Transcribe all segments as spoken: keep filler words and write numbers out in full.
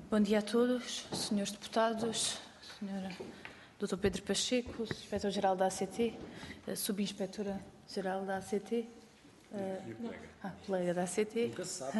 Bom dia a todos, senhores deputados, senhora doutor Pedro Pacheco, Inspetor-Geral da A C T, Subinspetora-Geral da A C T, uh, ah, colega da A C T. Nunca se sabe.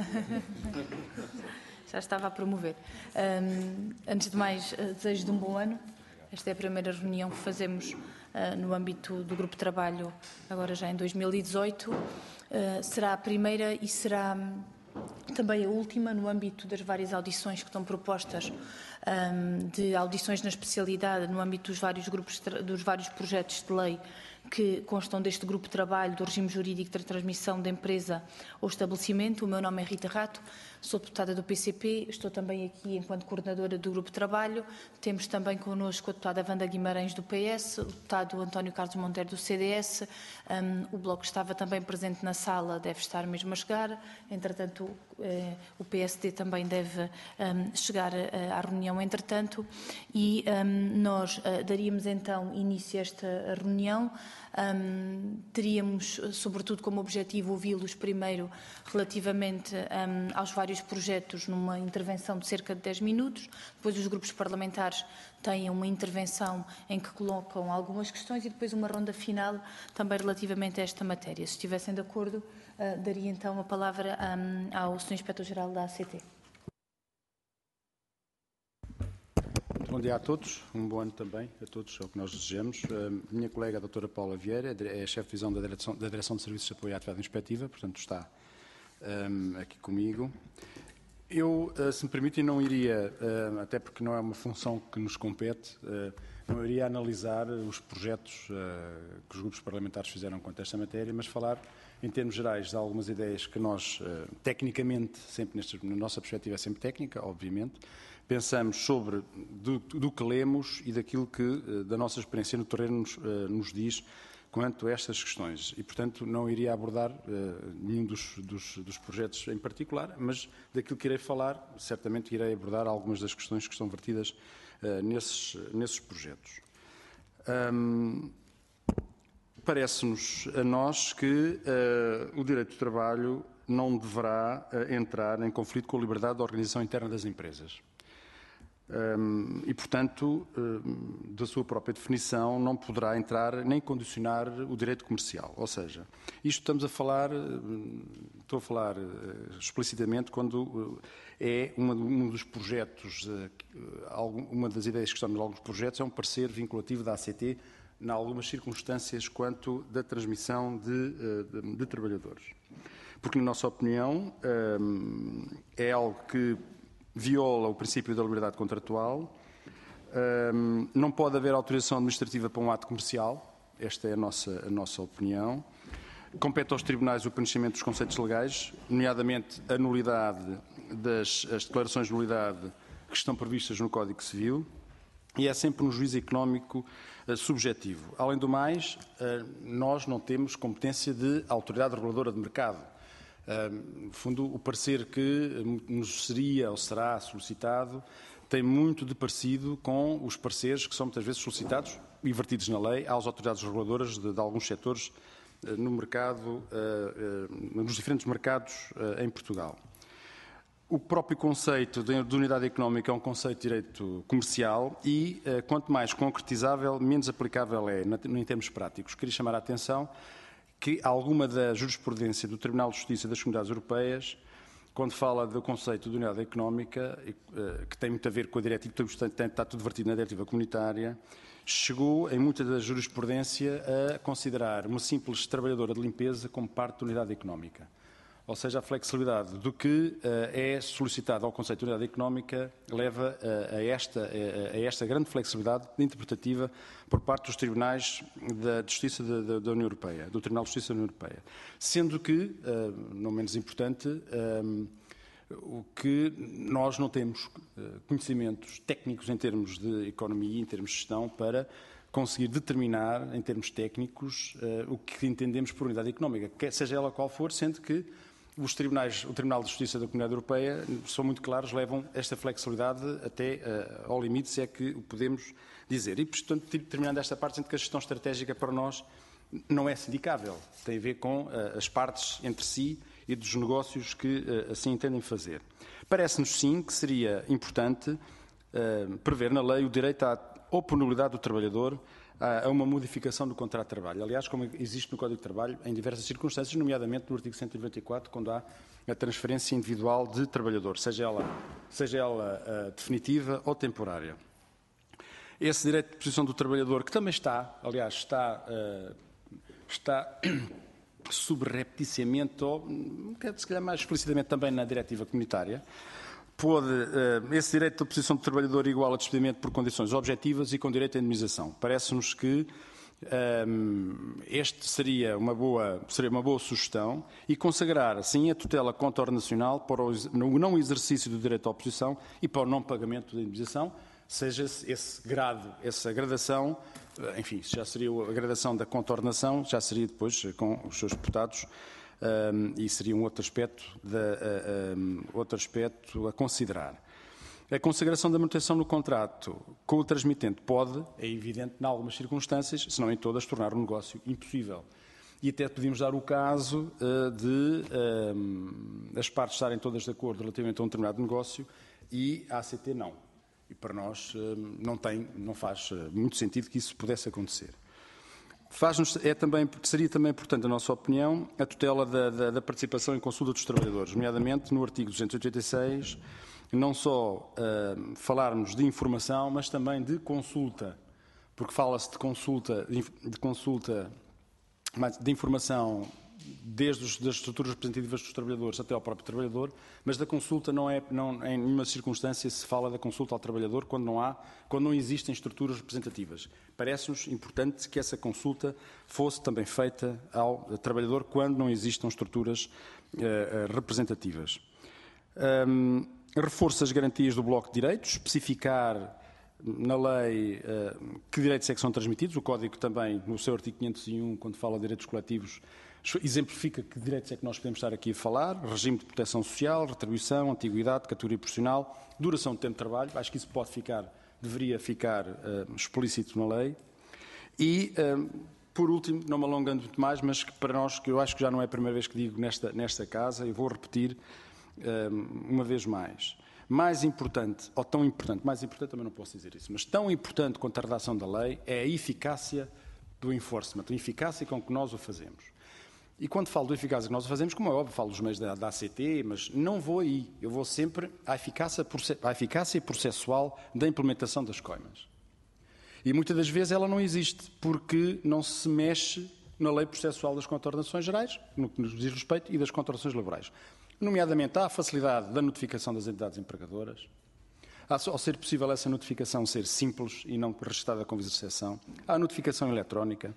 Já estava a promover. Um, antes de mais, uh, desejo de um bom ano. Esta é a primeira reunião que fazemos uh, no âmbito do Grupo de Trabalho, agora já em dois mil e dezoito. Uh, será a primeira e será um, também a última no âmbito das várias audições que estão propostas, um, de audições na especialidade, no âmbito dos vários grupos, dos vários projetos de lei que constam deste grupo de trabalho do regime jurídico de transmissão da empresa ou estabelecimento. O meu nome é Rita Rato, sou deputada do P C P, estou também aqui enquanto coordenadora do grupo de trabalho. Temos também connosco a deputada Wanda Guimarães do P S, o deputado António Carlos Monteiro do C D S, um, o Bloco estava também presente na sala, deve estar mesmo a chegar, entretanto eh, o P S D também deve um, chegar uh, à reunião entretanto, e um, nós uh, daríamos então início a esta reunião. Um, teríamos, sobretudo, como objetivo ouvi-los primeiro relativamente um, aos vários projetos numa intervenção de cerca de dez minutos, depois os grupos parlamentares têm uma intervenção em que colocam algumas questões e depois uma ronda final também relativamente a esta matéria. Se estivessem de acordo, uh, daria então a palavra um, ao senhor Inspetor-Geral da A C T. Bom dia a todos, um bom ano também a todos, é o que nós desejamos. A minha colega a doutora Paula Vieira é chefe de divisão da Direção, da Direção de Serviços de Apoio à Atividade Inspectiva, portanto está um, aqui comigo. Eu, uh, se me permitem, não iria, uh, até porque não é uma função que nos compete, uh, não iria analisar os projetos uh, que os grupos parlamentares fizeram quanto a esta matéria, mas falar em termos gerais de algumas ideias que nós, uh, tecnicamente, sempre nesta, na nossa perspectiva é sempre técnica, obviamente, pensamos sobre do, do que lemos e daquilo que, uh, da nossa experiência no terreno, nos, uh, nos diz quanto a estas questões. E, portanto, não iria abordar uh, nenhum dos, dos, dos projetos em particular, mas daquilo que irei falar, certamente irei abordar algumas das questões que estão vertidas uh, nesses, nesses projetos. Um, Parece-nos a nós que uh, o direito do trabalho não deverá uh, entrar em conflito com a liberdade de organização interna das empresas. Um, e, portanto, um, da sua própria definição, não poderá entrar nem condicionar o direito comercial. Ou seja, isto estamos a falar, estou a falar uh, explicitamente quando uh, é uma, um dos projetos, uh, uma das ideias que estão em alguns projetos é um parecer vinculativo da A C T em algumas circunstâncias quanto da transmissão de, de, de trabalhadores. Porque, na nossa opinião, um, é algo que viola o princípio da liberdade contratual, um, não pode haver autorização administrativa para um ato comercial, esta é a nossa, a nossa opinião. Compete aos tribunais o preenchimento dos conceitos legais, nomeadamente a nulidade das as declarações de nulidade que estão previstas no Código Civil, e é sempre um juízo económico uh, subjetivo. Além do mais, uh, nós não temos competência de autoridade reguladora de mercado. Uh, no fundo, o parecer que nos seria ou será solicitado tem muito de parecido com os pareceres que são muitas vezes solicitados e vertidos na lei às autoridades reguladoras de, de alguns setores uh, no mercado, uh, uh, nos diferentes mercados uh, em Portugal. O próprio conceito de unidade económica é um conceito de direito comercial e, uh, quanto mais concretizável, menos aplicável é em termos práticos. Queria chamar a atenção que alguma da jurisprudência do Tribunal de Justiça das Comunidades Europeias, quando fala do conceito de unidade económica, uh, que tem muito a ver com a diretiva, está tudo vertido na diretiva comunitária, chegou, em muita da jurisprudência, a considerar uma simples trabalhadora de limpeza como parte da unidade económica. Ou seja, a flexibilidade do que uh, é solicitado ao conceito de unidade económica leva uh, a, esta, uh, a esta grande flexibilidade interpretativa por parte dos tribunais da Justiça da, da, da União Europeia, do Tribunal de Justiça da União Europeia. Sendo que, uh, não menos importante, uh, o que nós não temos uh, conhecimentos técnicos em termos de economia, em termos de gestão, para conseguir determinar, em termos técnicos, uh, o que entendemos por unidade económica, quer seja ela qual for, sendo que os tribunais, o Tribunal de Justiça da Comunidade Europeia, são muito claros, levam esta flexibilidade até uh, ao limite, se é que o podemos dizer. E, portanto, terminando esta parte, sendo que a gestão estratégica para nós não é sindicável, tem a ver com uh, as partes entre si e dos negócios que assim entendem fazer. Parece-nos, sim, que seria importante uh, prever na lei o direito à oponibilidade do trabalhador a, a uma modificação do contrato de trabalho. Aliás, como existe no Código de Trabalho, em diversas circunstâncias, nomeadamente no artigo cento e noventa e quatro, quando há a transferência individual de trabalhador, seja ela, seja ela uh, definitiva ou temporária. Esse direito de posição do trabalhador, que também está, aliás, está, uh, está subrepticiamente, ou se calhar mais explicitamente também na diretiva comunitária, pode, uh, esse direito de posição do trabalhador igual a despedimento por condições objetivas e com direito à indemnização. Parece-nos que um, este seria uma, boa, seria uma boa sugestão e consagrar, assim, a tutela contornacional para o não exercício do direito à oposição e para o não pagamento da indemnização, seja esse grado, essa gradação, enfim, já seria a gradação da contornação, já seria depois com os seus deputados um, e seria um outro aspecto, de, um, outro aspecto a considerar. A consagração da manutenção no contrato com o transmitente pode, é evidente, em algumas circunstâncias, se não em todas, tornar o negócio impossível. E até podíamos dar o caso uh, de um, as partes estarem todas de acordo relativamente a um determinado negócio e a ACT não. E para nós não, tem, não faz muito sentido que isso pudesse acontecer. Faz-nos, é também, seria também importante, na nossa opinião, a tutela da, da, da participação em consulta dos trabalhadores, nomeadamente no artigo duzentos e oitenta e seis, não só uh, falarmos de informação, mas também de consulta, porque fala-se de consulta, de consulta, de informação desde os, das estruturas representativas dos trabalhadores até ao próprio trabalhador, mas da consulta não é, não, em nenhuma circunstância se fala da consulta ao trabalhador quando não há, quando não existem estruturas representativas. Parece-nos importante que essa consulta fosse também feita ao trabalhador quando não existam estruturas uh, representativas. Um, reforça as garantias do bloco de direitos, especificar na lei uh, que direitos é que são transmitidos. O Código também, no seu artigo quinhentos e um, quando fala de direitos coletivos, exemplifica que direitos é que nós podemos estar aqui a falar: regime de proteção social, retribuição, antiguidade, categoria profissional, duração de tempo de trabalho. Acho que isso pode ficar, deveria ficar uh, explícito na lei. E, uh, por último, não me alongando muito mais, mas que para nós, que eu acho que já não é a primeira vez que digo nesta, nesta casa, e vou repetir uh, uma vez mais. Mais importante, ou tão importante, mais importante também não posso dizer isso, mas tão importante quanto a redação da lei é a eficácia do enforcement, a eficácia com que nós o fazemos. E quando falo do eficácia que nós o fazemos, como é óbvio, falo dos meios da, da A C T, mas não vou aí. Eu vou sempre à eficácia, à eficácia processual da implementação das coimas. E muitas das vezes ela não existe, porque não se mexe na lei processual das contornações gerais, no que nos diz respeito, e das contornações laborais. Nomeadamente, há a facilidade da notificação das entidades empregadoras, ao ser possível essa notificação ser simples e não registrada com exceção, há a notificação eletrónica,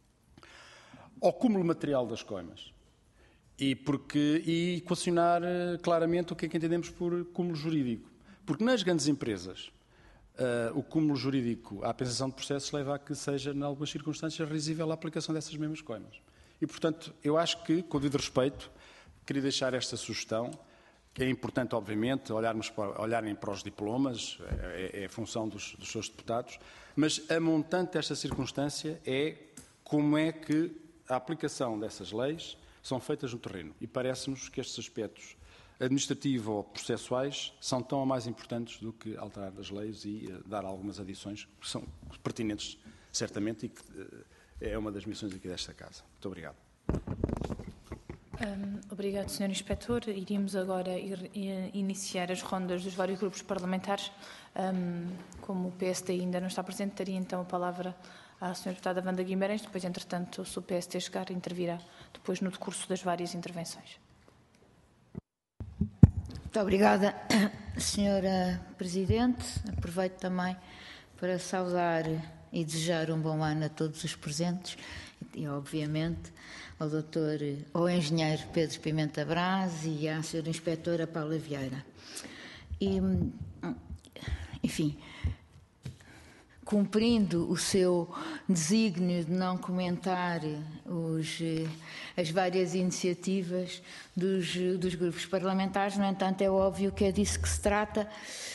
ao cúmulo material das coimas e, porque, e equacionar claramente o que é que entendemos por cúmulo jurídico. Porque nas grandes empresas uh, o cúmulo jurídico, a pensação de processos leva a que seja, em algumas circunstâncias, risível a aplicação dessas mesmas coimas. E, portanto, eu acho que, com o devido respeito, queria deixar esta sugestão, que é importante, obviamente, olharmos para, olharem para os diplomas, é, é a função dos, dos seus deputados, mas a montante desta circunstância é como é que a aplicação dessas leis são feitas no terreno. E parece-nos que estes aspectos administrativos ou processuais são tão ou mais importantes do que alterar as leis e uh, dar algumas adições que são pertinentes, certamente, e que uh, é uma das missões aqui desta Casa. Muito obrigado. Um, obrigado, senhor Inspetor. Iríamos agora ir, ir, iniciar as rondas dos vários grupos parlamentares. Um, como o P S D ainda não está presente, daria então a palavra à senhora deputada Wanda Guimarães. Depois, entretanto, se o P S D chegar, intervirá depois no decurso das várias intervenções. Muito obrigada, senhora Presidente. Aproveito também para saudar e desejar um bom ano a todos os presentes e, obviamente, ao doutor, ao engenheiro Pedro Pimenta Braz e à senhora inspetora Paula Vieira. E, enfim, cumprindo o seu desígnio de não comentar os, as várias iniciativas dos, dos grupos parlamentares, no entanto, é óbvio que é disso que se trata,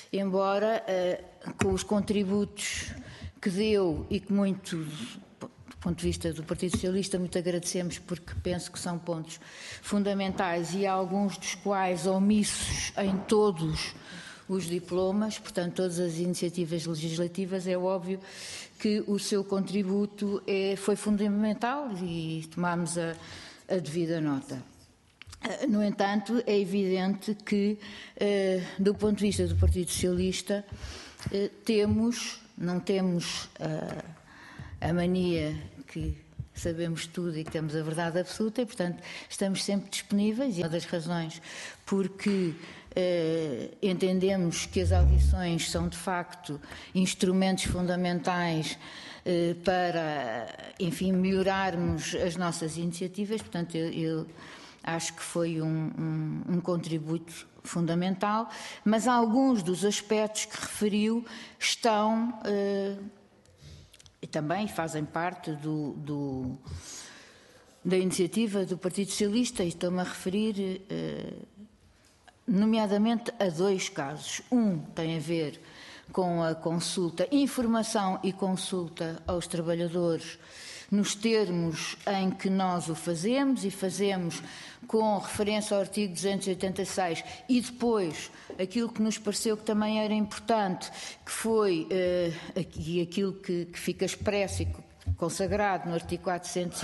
embora uh, com os contributos que deu e que muito ponto de vista do Partido Socialista, muito agradecemos, porque penso que são pontos fundamentais e alguns dos quais omissos em todos os diplomas, portanto, todas as iniciativas legislativas. É óbvio que o seu contributo é, foi fundamental e tomámos a, a devida nota. No entanto, é evidente que, eh, do ponto de vista do Partido Socialista, eh, temos, não temos eh, a mania que sabemos tudo e que temos a verdade absoluta e, portanto, estamos sempre disponíveis. E uma das razões porque eh, entendemos que as audições são, de facto, instrumentos fundamentais eh, para, enfim, melhorarmos as nossas iniciativas. Portanto, eu, eu acho que foi um, um, um contributo fundamental, mas alguns dos aspectos que referiu estão eh, e também fazem parte do, do, da iniciativa do Partido Socialista, e estou-me a referir eh, nomeadamente a dois casos. Um tem a ver com a consulta, informação e consulta aos trabalhadores nos termos em que nós o fazemos, e fazemos com referência ao artigo duzentos e oitenta e seis, e depois aquilo que nos pareceu que também era importante, que foi uh, aqui, aquilo que, que fica expresso e consagrado no artigo quatrocentos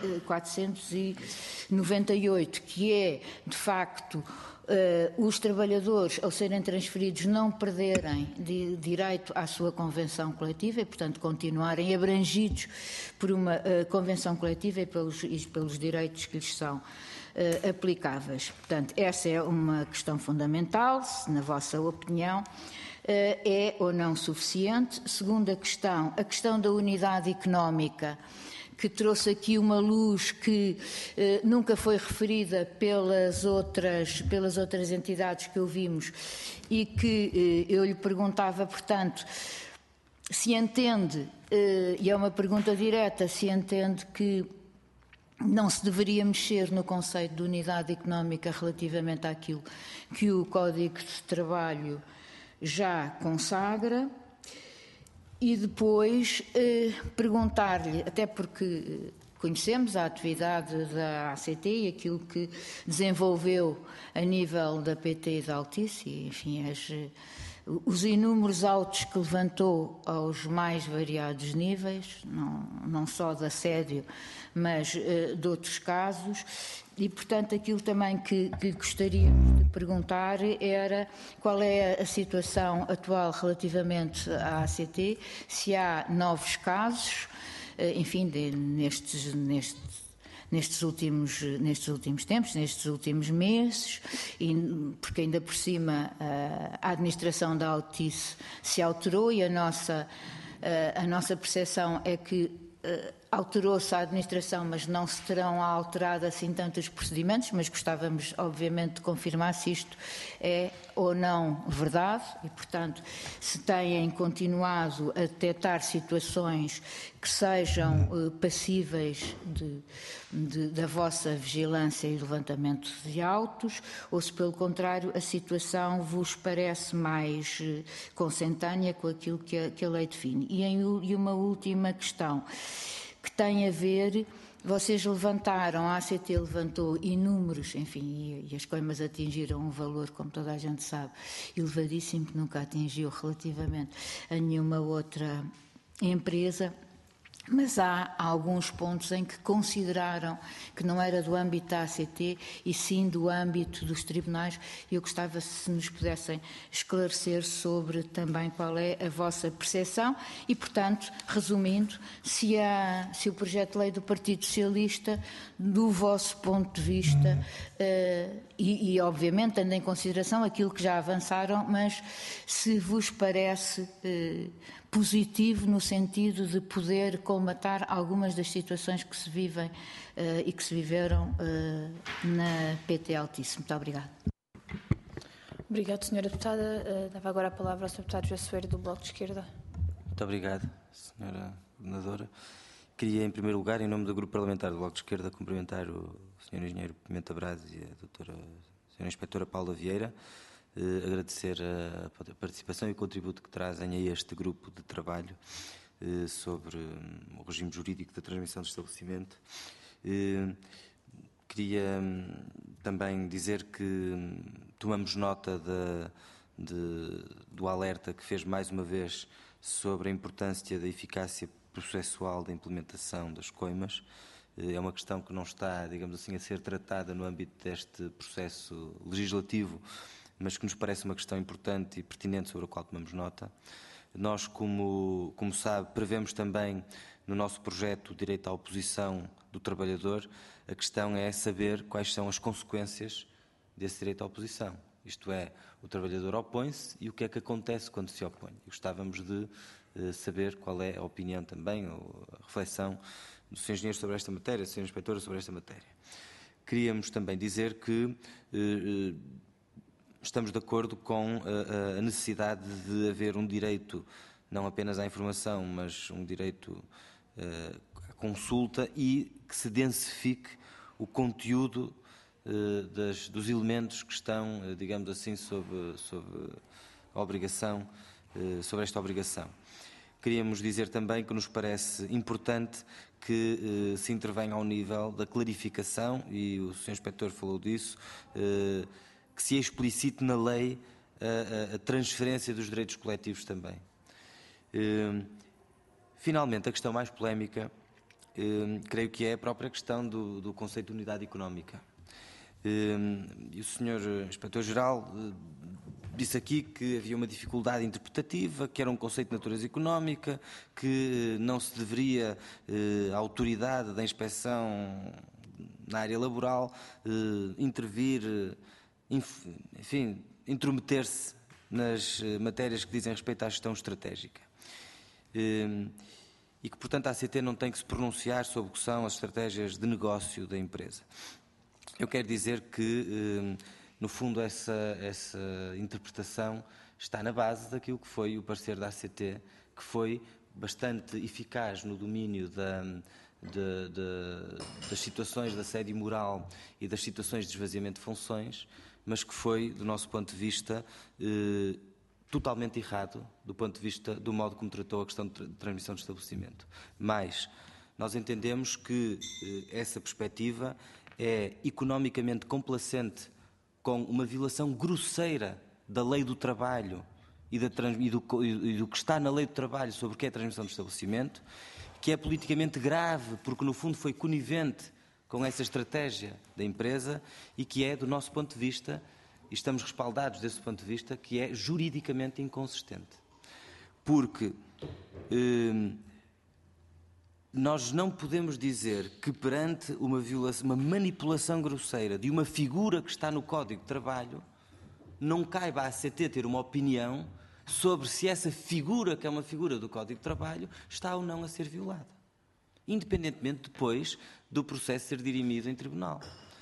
e noventa e oito, que é, de facto, Uh, os trabalhadores, ao serem transferidos, não perderem de, direito à sua convenção coletiva e, portanto, continuarem abrangidos por uma uh, convenção coletiva e pelos, e pelos direitos que lhes são uh, aplicáveis. Portanto, essa é uma questão fundamental, se, na vossa opinião, uh, é ou não suficiente. Segunda questão, a questão da unidade económica, que trouxe aqui uma luz que eh, nunca foi referida pelas outras, pelas outras entidades que ouvimos, e que eh, eu lhe perguntava, portanto, se entende, eh, e é uma pergunta direta, se entende que não se deveria mexer no conceito de unidade económica relativamente àquilo que o Código de Trabalho já consagra. E depois eh, perguntar-lhe, até porque conhecemos a atividade da A C T e aquilo que desenvolveu a nível da P T e da Altice, e, enfim, as, os inúmeros autos que levantou aos mais variados níveis, não, não só de assédio, mas eh, de outros casos. E, portanto, aquilo também que, que gostaríamos de perguntar era qual é a situação atual relativamente à A C T, se há novos casos, enfim, de, nestes, nestes, nestes, últimos, nestes últimos tempos, nestes últimos meses, e, porque ainda por cima a administração da Altice se alterou e a nossa, a nossa percepção é que alterou-se a administração, mas não se terão alterado assim tantos procedimentos, mas gostávamos, obviamente, de confirmar se isto é ou não verdade e, portanto, se têm continuado a detectar situações que sejam uh, passíveis de, de, da vossa vigilância e levantamento de autos, ou se, pelo contrário, a situação vos parece mais uh, consentânea com aquilo que a, que a lei define. E, em, e uma última questão, que tem a ver, vocês levantaram, a A C T levantou inúmeros, enfim, e, e as coimas atingiram um valor, como toda a gente sabe, elevadíssimo, que nunca atingiu relativamente a nenhuma outra empresa. Mas há alguns pontos em que consideraram que não era do âmbito da A C T e sim do âmbito dos tribunais. Eu gostava se nos pudessem esclarecer sobre também qual é a vossa percepção e, portanto, resumindo, se, há, se o projeto de lei do Partido Socialista, do vosso ponto de vista, uh, e, e obviamente tendo em consideração aquilo que já avançaram, mas se vos parece uh, positivo no sentido de poder colmatar algumas das situações que se vivem uh, e que se viveram uh, na P T Altice. Muito obrigada. Obrigado, senhora Deputada. Uh, dava agora a palavra ao senhor Deputado José Soeiro, do Bloco de Esquerda. Muito obrigado, senhora Coordenadora. Queria, em primeiro lugar, em nome do Grupo Parlamentar do Bloco de Esquerda, cumprimentar o senhor Engenheiro Pimenta Braz e a doutora, a senhora Inspetora Paula Vieira, eh, agradecer a participação e o contributo que trazem a este grupo de trabalho eh, sobre um, o regime jurídico da transmissão de estabelecimento. Eh, queria um, também dizer que um, tomamos nota de, de, do alerta que fez mais uma vez sobre a importância da eficácia processual da implementação das coimas. É uma questão que não está, digamos assim, a ser tratada no âmbito deste processo legislativo, mas que nos parece uma questão importante e pertinente sobre a qual tomamos nota. Nós, como, como sabe, prevemos também no nosso projeto o direito à oposição do trabalhador. A questão é saber quais são as consequências desse direito à oposição. Isto é, o trabalhador opõe-se e o que é que acontece quando se opõe. E gostávamos de eh, saber qual é a opinião também, ou a reflexão do senhor Engenheiro sobre esta matéria, do senhor Inspetor sobre esta matéria. Queríamos também dizer que eh, estamos de acordo com a, a necessidade de haver um direito, não apenas à informação, mas um direito eh, à consulta e que se densifique o conteúdo eh, das, dos elementos que estão, eh, digamos assim, sob, sob a obrigação, eh, sobre esta obrigação. Queríamos dizer também que nos parece importante que eh, se intervenha ao nível da clarificação, e o senhor Inspetor falou disso, eh, que se explicite na lei a, a, a transferência dos direitos coletivos também. Eh, finalmente, a questão mais polémica, eh, creio que é a própria questão do, do conceito de unidade económica. Eh, e o senhor Inspetor-Geral eh, disse aqui que havia uma dificuldade interpretativa, que era um conceito de natureza económica, que não se deveria eh, a autoridade da inspeção na área laboral eh, intervir, enfim, intrometer-se nas eh, matérias que dizem respeito à gestão estratégica. Eh, e que, portanto, a ACT não tem que se pronunciar sobre o que são as estratégias de negócio da empresa. Eu quero dizer que eh, no fundo, essa, essa interpretação está na base daquilo que foi o parecer da A C T, que foi bastante eficaz no domínio da, de, de, das situações de assédio moral e das situações de esvaziamento de funções, mas que foi, do nosso ponto de vista, eh, totalmente errado do ponto de vista do modo como tratou a questão de transmissão de estabelecimento. Mas nós entendemos que eh, essa perspectiva é economicamente complacente com uma violação grosseira da lei do trabalho e, da, e, do, e do que está na lei do trabalho sobre o que é a transmissão do estabelecimento, que é politicamente grave, porque no fundo foi conivente com essa estratégia da empresa e que é, do nosso ponto de vista, e estamos respaldados desse ponto de vista, que é juridicamente inconsistente. Porque eh, nós não podemos dizer que perante uma, violação, uma manipulação grosseira de uma figura que está no Código de Trabalho, não caiba à A C T ter uma opinião sobre se essa figura, que é uma figura do Código de Trabalho, está ou não a ser violada. Independentemente depois do processo ser dirimido em tribunal.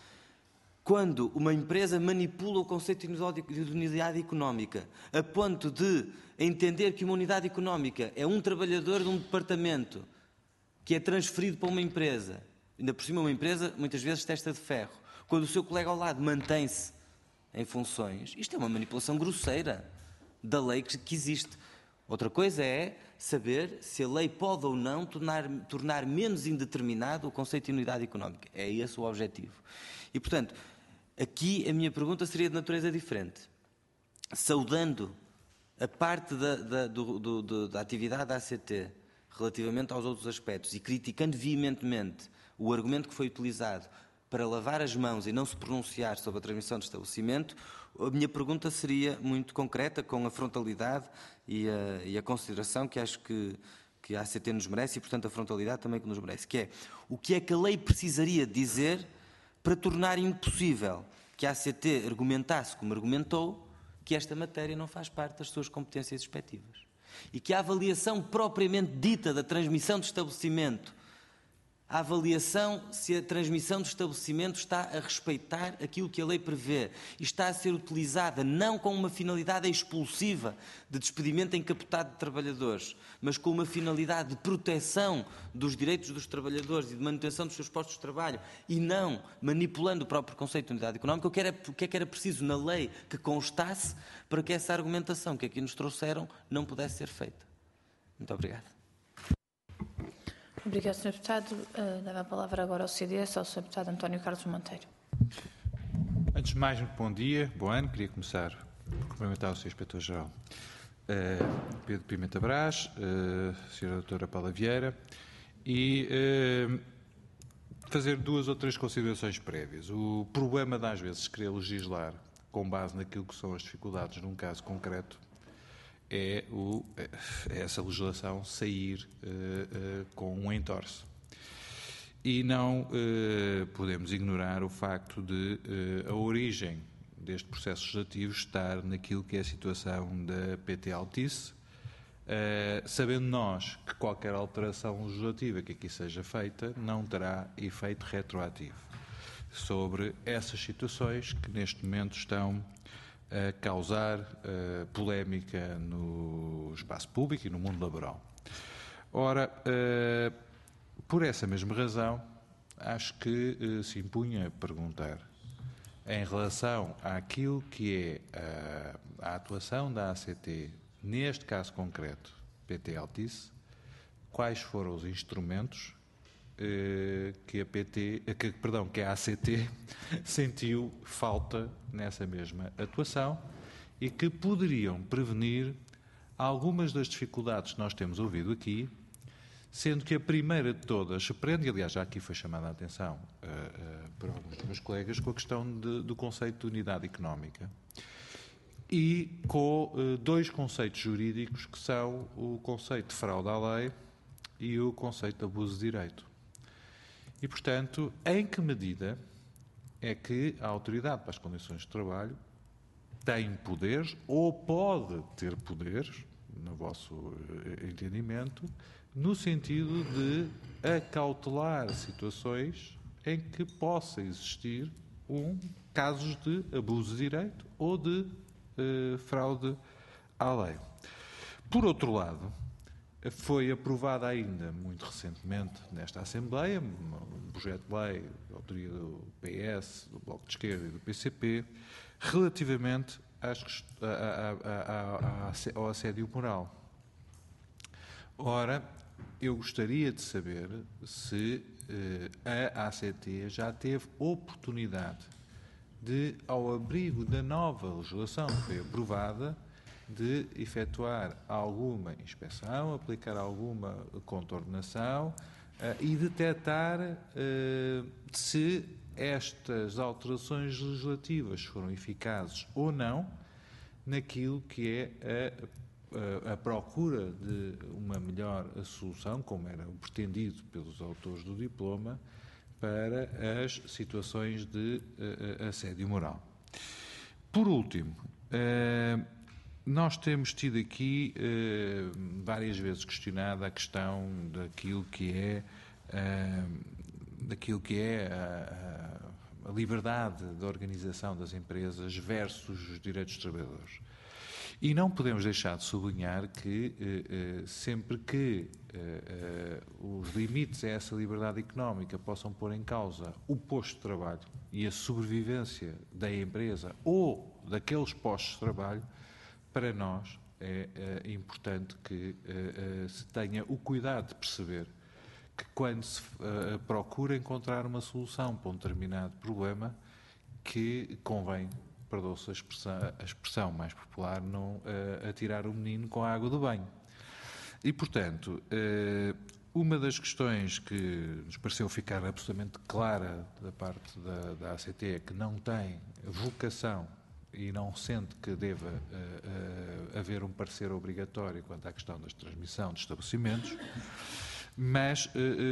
Quando uma empresa manipula o conceito de unidade económica a ponto de entender que uma unidade económica é um trabalhador de um departamento que é transferido para uma empresa, ainda por cima uma empresa, muitas vezes, testa de ferro, quando o seu colega ao lado mantém-se em funções, isto é uma manipulação grosseira da lei que existe. Outra coisa é saber se a lei pode ou não tornar, tornar menos indeterminado o conceito de unidade económica. É esse o objetivo. E, portanto, aqui a minha pergunta seria de natureza diferente. Saudando a parte da, da, do, do, do, da atividade da A C T, relativamente aos outros aspectos, e criticando veementemente o argumento que foi utilizado para lavar as mãos e não se pronunciar sobre a transmissão de estabelecimento, a minha pergunta seria muito concreta, com a frontalidade e a, e a consideração que acho que, que a A C T nos merece e, portanto, a frontalidade também que nos merece, que é o que é que a lei precisaria dizer para tornar impossível que a A C T argumentasse, como argumentou, que esta matéria não faz parte das suas competências respectivas. E que a avaliação propriamente dita da transmissão de estabelecimento, a avaliação se a transmissão de estabelecimento está a respeitar aquilo que a lei prevê e está a ser utilizada não com uma finalidade expulsiva de despedimento encapotado de trabalhadores, mas com uma finalidade de proteção dos direitos dos trabalhadores e de manutenção dos seus postos de trabalho e não manipulando o próprio conceito de unidade económica, o que, era, o que é que era preciso na lei que constasse para que essa argumentação que aqui nos trouxeram não pudesse ser feita. Muito obrigado. Obrigado, senhor Deputado. Uh, dava a palavra agora ao C D S, ao senhor Deputado António Carlos Monteiro. Antes de mais, muito bom dia, bom ano. Queria começar por cumprimentar o senhor Inspetor-Geral uh, Pedro Pimenta Brás, uh, a senhora Doutora Paula Vieira, e uh, fazer duas ou três considerações prévias. O problema de, às vezes, querer legislar com base naquilo que são as dificuldades num caso concreto é, o, é essa legislação sair uh, uh, com um entorce. E não uh, podemos ignorar o facto de uh, a origem deste processo legislativo estar naquilo que é a situação da P T Altice, uh, sabendo nós que qualquer alteração legislativa que aqui seja feita não terá efeito retroativo sobre essas situações que neste momento estão a causar uh, polémica no espaço público e no mundo laboral. Ora, uh, por essa mesma razão, acho que uh, se impunha perguntar, em relação àquilo que é a, a atuação da A C T, neste caso concreto, P T Altice, quais foram os instrumentos uh, que a P T, uh, que, perdão, que a A C T sentiu falta nessa mesma atuação e que poderiam prevenir algumas das dificuldades que nós temos ouvido aqui, sendo que a primeira de todas se prende, e aliás já aqui foi chamada a atenção uh, uh, por alguns dos meus colegas, com a questão de, do conceito de unidade económica e com uh, dois conceitos jurídicos que são o conceito de fraude à lei e o conceito de abuso de direito. E, portanto, em que medida é que a Autoridade para as Condições de Trabalho tem poderes ou pode ter poderes, no vosso uh, entendimento, no sentido de acautelar situações em que possa existir um, casos de abuso de direito ou de eh, fraude à lei. Por outro lado, foi aprovada ainda muito recentemente nesta Assembleia um projeto de lei de autoria do P S, do Bloco de Esquerda e do P C P relativamente às, a, a, a, a, ao assédio moral. Ora, eu gostaria de saber se eh, a A C T já teve oportunidade de, ao abrigo da nova legislação que foi aprovada, de efetuar alguma inspeção, aplicar alguma contornação eh, e detectar eh, se estas alterações legislativas foram eficazes ou não naquilo que é a a procura de uma melhor solução, como era o pretendido pelos autores do diploma, para as situações de uh, assédio moral. Por último, uh, nós temos tido aqui uh, várias vezes questionada a questão daquilo que é, uh, daquilo que é a, a liberdade de organização das empresas versus os direitos dos trabalhadores. E não podemos deixar de sublinhar que, eh, eh, sempre que eh, eh, os limites a essa liberdade económica possam pôr em causa o posto de trabalho e a sobrevivência da empresa ou daqueles postos de trabalho, para nós é eh, importante que eh, eh, se tenha o cuidado de perceber que, quando se eh, procura encontrar uma solução para um determinado problema, que convém, perdoa-se a expressão, a expressão mais popular, não uh, atirar o menino com a água do banho. E, portanto, uh, uma das questões que nos pareceu ficar absolutamente clara da parte da, da A C T é que não tem vocação e não sente que deva uh, uh, haver um parecer obrigatório quanto à questão da transmissão de estabelecimentos, mas uh,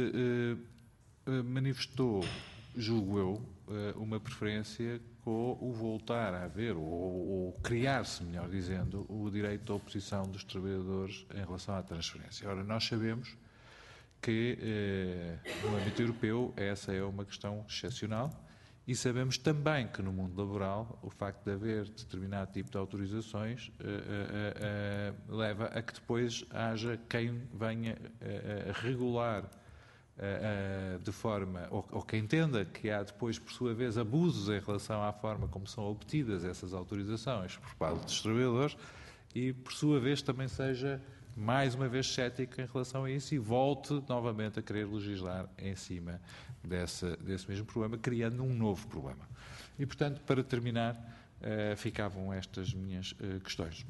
uh, uh, manifestou, julgo eu, uh, uma preferência com o voltar a haver, ou, ou criar-se, melhor dizendo, o direito à oposição dos trabalhadores em relação à transferência. Ora, nós sabemos que, eh, no âmbito europeu, essa é uma questão excepcional e sabemos também que, no mundo laboral, o facto de haver determinado tipo de autorizações eh, eh, eh, leva a que depois haja quem venha a regular Uh, uh, de forma, ou, ou que entenda que há depois, por sua vez, abusos em relação à forma como são obtidas essas autorizações por parte dos trabalhadores e, por sua vez, também seja mais uma vez cético em relação a isso e volte novamente a querer legislar em cima dessa, desse mesmo problema, criando um novo problema. E, portanto, para terminar, uh, ficavam estas minhas uh, questões.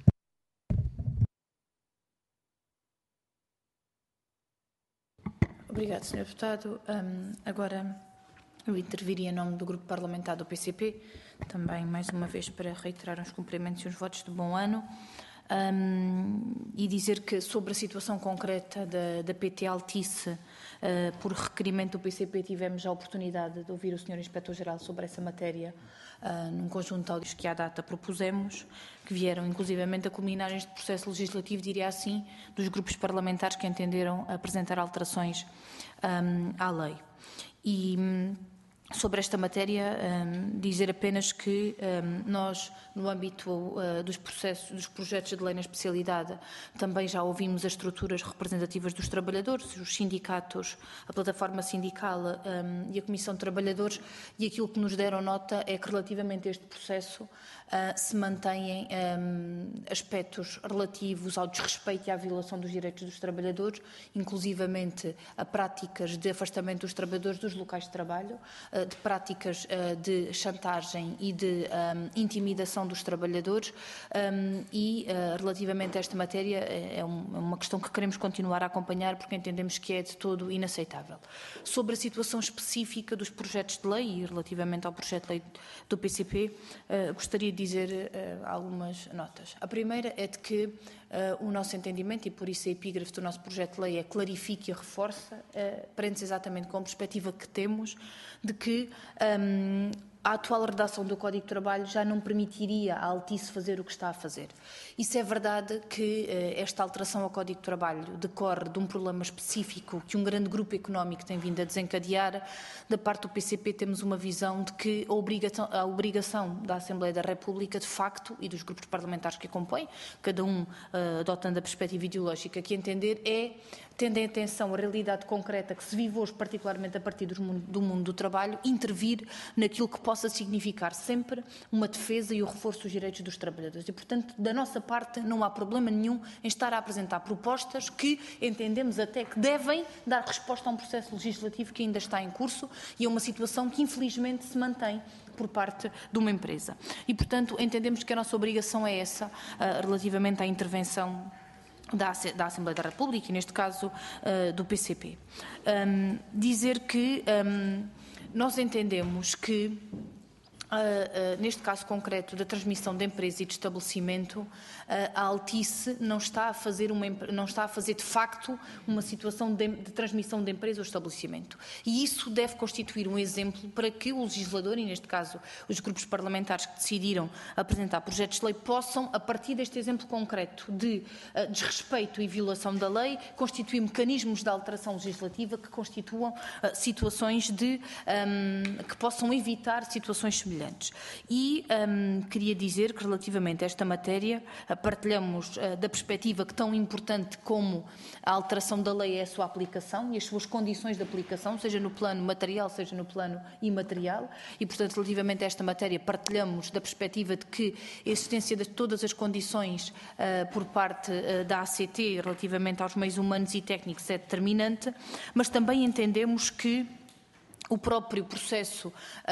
Obrigado, senhor Deputado. Um, agora eu interviria em nome do Grupo Parlamentar do P C P, também mais uma vez para reiterar os cumprimentos e os votos de bom ano, um, e dizer que sobre a situação concreta da, da P T Altice, uh, por requerimento do P C P, tivemos a oportunidade de ouvir o senhor Inspetor-Geral sobre essa matéria, uh, num conjunto de áudios que à data propusemos, que vieram inclusivamente a culminar este processo legislativo, diria assim, dos grupos parlamentares que entenderam apresentar alterações um, à lei. E um, sobre esta matéria, um, dizer apenas que um, nós, no âmbito uh, dos processos, dos projetos de lei na especialidade, também já ouvimos as estruturas representativas dos trabalhadores, os sindicatos, a plataforma sindical um, e a Comissão de Trabalhadores, e aquilo que nos deram nota é que relativamente a este processo uh, se mantêm um, aspectos relativos ao desrespeito e à violação dos direitos dos trabalhadores, inclusivamente a práticas de afastamento dos trabalhadores dos locais de trabalho, uh, de práticas uh, de chantagem e de um, intimidação dos trabalhadores, um, e uh, relativamente a esta matéria é uma questão que queremos continuar a acompanhar porque entendemos que é de todo inaceitável. Sobre a situação específica dos projetos de lei e relativamente ao projeto de lei do P C P, uh, gostaria de dizer uh, algumas notas. A primeira é de que uh, o nosso entendimento, e por isso a epígrafe do nosso projeto de lei é clarifica e reforça, uh, prende-se exatamente com a perspectiva que temos de que um, a atual redação do Código de Trabalho já não permitiria à Altice fazer o que está a fazer. Isso é verdade que eh, esta alteração ao Código de Trabalho decorre de um problema específico que um grande grupo económico tem vindo a desencadear. Da parte do P C P temos uma visão de que a obrigação, a obrigação da Assembleia da República, de facto, e dos grupos parlamentares que a compõem, cada um eh, adotando a perspectiva ideológica que entender, é, tendo em atenção a realidade concreta que se vive hoje, particularmente a partir do mundo do, mundo do trabalho, intervir naquilo que possa significar sempre uma defesa e o reforço dos direitos dos trabalhadores. E, portanto, da nossa parte, não há problema nenhum em estar a apresentar propostas que entendemos até que devem dar resposta a um processo legislativo que ainda está em curso e a uma situação que, infelizmente, se mantém por parte de uma empresa. E, portanto, entendemos que a nossa obrigação é essa, uh, relativamente à intervenção Da, da Assembleia da República e, neste caso, uh, do P C P. Um, dizer que um, nós entendemos que, uh, uh, neste caso concreto da transmissão de empresa e de estabelecimento, uh, a Altice não está a fazer, uma, não está a fazer de facto uma situação de, de transmissão de empresa ou estabelecimento. E isso deve constituir um exemplo para que o legislador, e neste caso os grupos parlamentares que decidiram apresentar projetos de lei, possam, a partir deste exemplo concreto de uh, desrespeito e violação da lei, constituir mecanismos de alteração legislativa que constituam uh, situações de, um, que possam evitar situações semelhantes. E um, queria dizer que, relativamente a esta matéria, uh, partilhamos uh, da perspectiva que tão importante como a alteração da lei é a sua aplicação e as suas condições de aplicação, seja no plano material, seja no plano imaterial, e, portanto, relativamente a esta matéria, partilhamos da perspectiva de que a existência de todas as condições uh, por parte uh, da A C T relativamente aos meios humanos e técnicos é determinante, mas também entendemos que o próprio processo,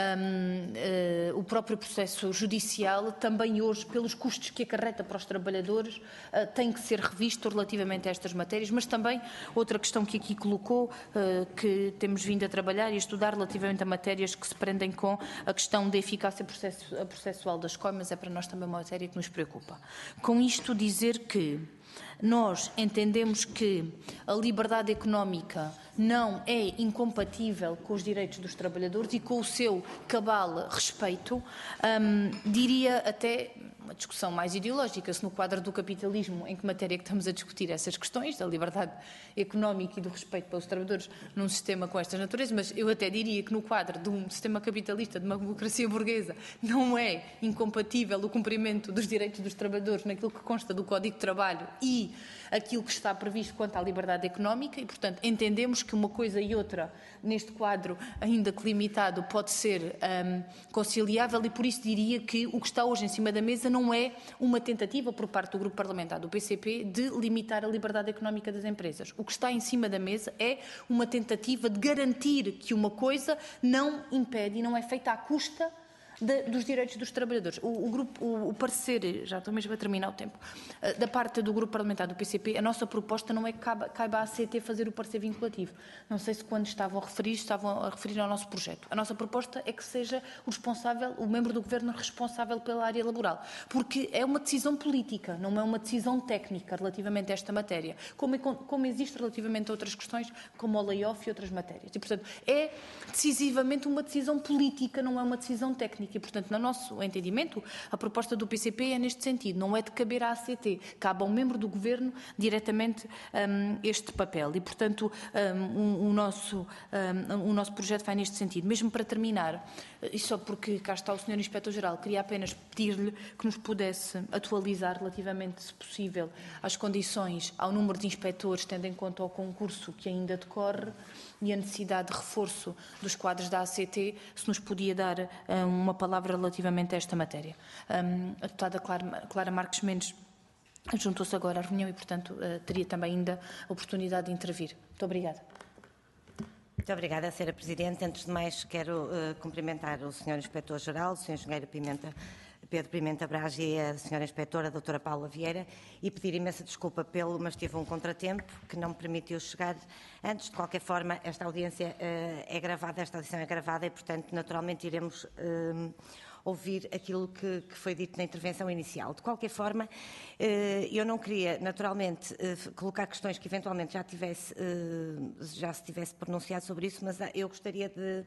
um, uh, o próprio processo judicial, também hoje, pelos custos que acarreta para os trabalhadores, uh, tem que ser revisto relativamente a estas matérias, mas também outra questão que aqui colocou, uh, que temos vindo a trabalhar e a estudar relativamente a matérias que se prendem com a questão da eficácia processo, processual das coimas, é para nós também uma matéria que nos preocupa. Com isto dizer que nós entendemos que a liberdade económica não é incompatível com os direitos dos trabalhadores e com o seu cabal respeito. Um, diria até uma discussão mais ideológica, se no quadro do capitalismo, em que matéria é que estamos a discutir essas questões, da liberdade económica e do respeito pelos trabalhadores num sistema com estas naturezas, mas eu até diria que no quadro de um sistema capitalista, de uma democracia burguesa, não é incompatível o cumprimento dos direitos dos trabalhadores naquilo que consta do Código de Trabalho e aquilo que está previsto quanto à liberdade económica e, portanto, entendemos que uma coisa e outra, neste quadro ainda que limitado, pode ser um, conciliável e por isso diria que o que está hoje em cima da mesa não não é uma tentativa por parte do Grupo Parlamentar do P C P de limitar a liberdade económica das empresas. O que está em cima da mesa é uma tentativa de garantir que uma coisa não impede e não é feita à custa De, dos direitos dos trabalhadores. O, o, grupo, o, o parecer, já estou mesmo a terminar o tempo, uh, da parte do Grupo Parlamentar do P C P, a nossa proposta não é que caiba, caiba à A C T fazer o parecer vinculativo. Não sei se quando estavam a referir, estavam a referir ao nosso projeto. A nossa proposta é que seja o responsável, o membro do Governo responsável pela área laboral, porque é uma decisão política, não é uma decisão técnica relativamente a esta matéria, como, como existe relativamente a outras questões, como o layoff e outras matérias. E, portanto, é decisivamente uma decisão política, não é uma decisão técnica. E, portanto, no nosso entendimento, a proposta do P C P é neste sentido, não é de caber à A C T, cabe ao membro do Governo diretamente um, este papel. E, portanto, um, o, nosso, um, o nosso projeto vai neste sentido. Mesmo para terminar, e só porque cá está o senhor Inspetor-Geral, queria apenas pedir-lhe que nos pudesse atualizar relativamente, se possível, às condições, ao número de inspectores, tendo em conta o concurso que ainda decorre e a necessidade de reforço dos quadros da A C T, se nos podia dar um, uma palavra relativamente a esta matéria. Um, a deputada Clara, Clara Marques Mendes juntou-se agora à reunião e, portanto, uh, teria também ainda a oportunidade de intervir. Muito obrigada. Muito obrigada, senhora Presidente. Antes de mais, quero uh, cumprimentar o senhor Inspetor-Geral, o senhor Engenheiro Pimenta, Pedro Pimenta Braz e a senhora Inspetora, a doutora Paula Vieira, e pedir imensa desculpa pelo, mas tive um contratempo que não me permitiu chegar antes. De qualquer forma, esta audiência uh, é gravada, esta audição é gravada e, portanto, naturalmente iremos uh, ouvir aquilo que, que foi dito na intervenção inicial. De qualquer forma, uh, eu não queria, naturalmente, uh, colocar questões que eventualmente já, tivesse, uh, já se tivesse pronunciado sobre isso, mas eu gostaria de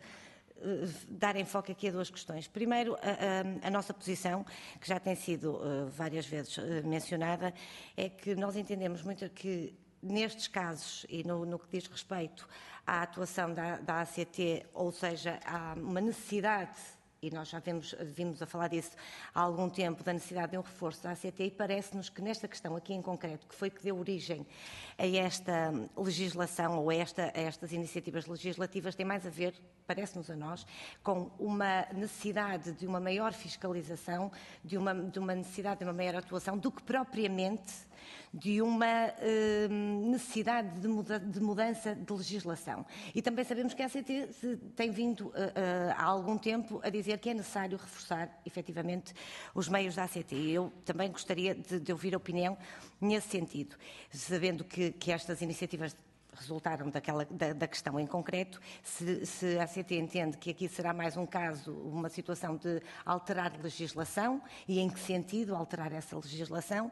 dar enfoque aqui a duas questões. Primeiro, a, a, a nossa posição, que já tem sido uh, várias vezes uh, mencionada, é que nós entendemos muito que nestes casos e no, no que diz respeito à atuação da, da A C T, ou seja, há uma necessidade, e nós já vimos, vimos a falar disso há algum tempo, da necessidade de um reforço da A C T, e parece-nos que nesta questão aqui em concreto, que foi que deu origem a esta legislação ou a, esta, a estas iniciativas legislativas, tem mais a ver, parece-nos a nós, com uma necessidade de uma maior fiscalização, de uma, de uma necessidade de uma maior atuação, do que propriamente de uma eh, necessidade de, muda, de mudança de legislação. E também sabemos que a A C T tem vindo eh, eh, há algum tempo a dizer que é necessário reforçar, efetivamente, os meios da A C T. Eu também gostaria de, de ouvir a opinião nesse sentido, sabendo que, que estas iniciativas resultaram daquela, da, da questão em concreto, se, se a A C T entende que aqui será mais um caso, uma situação de alterar legislação, e em que sentido alterar essa legislação,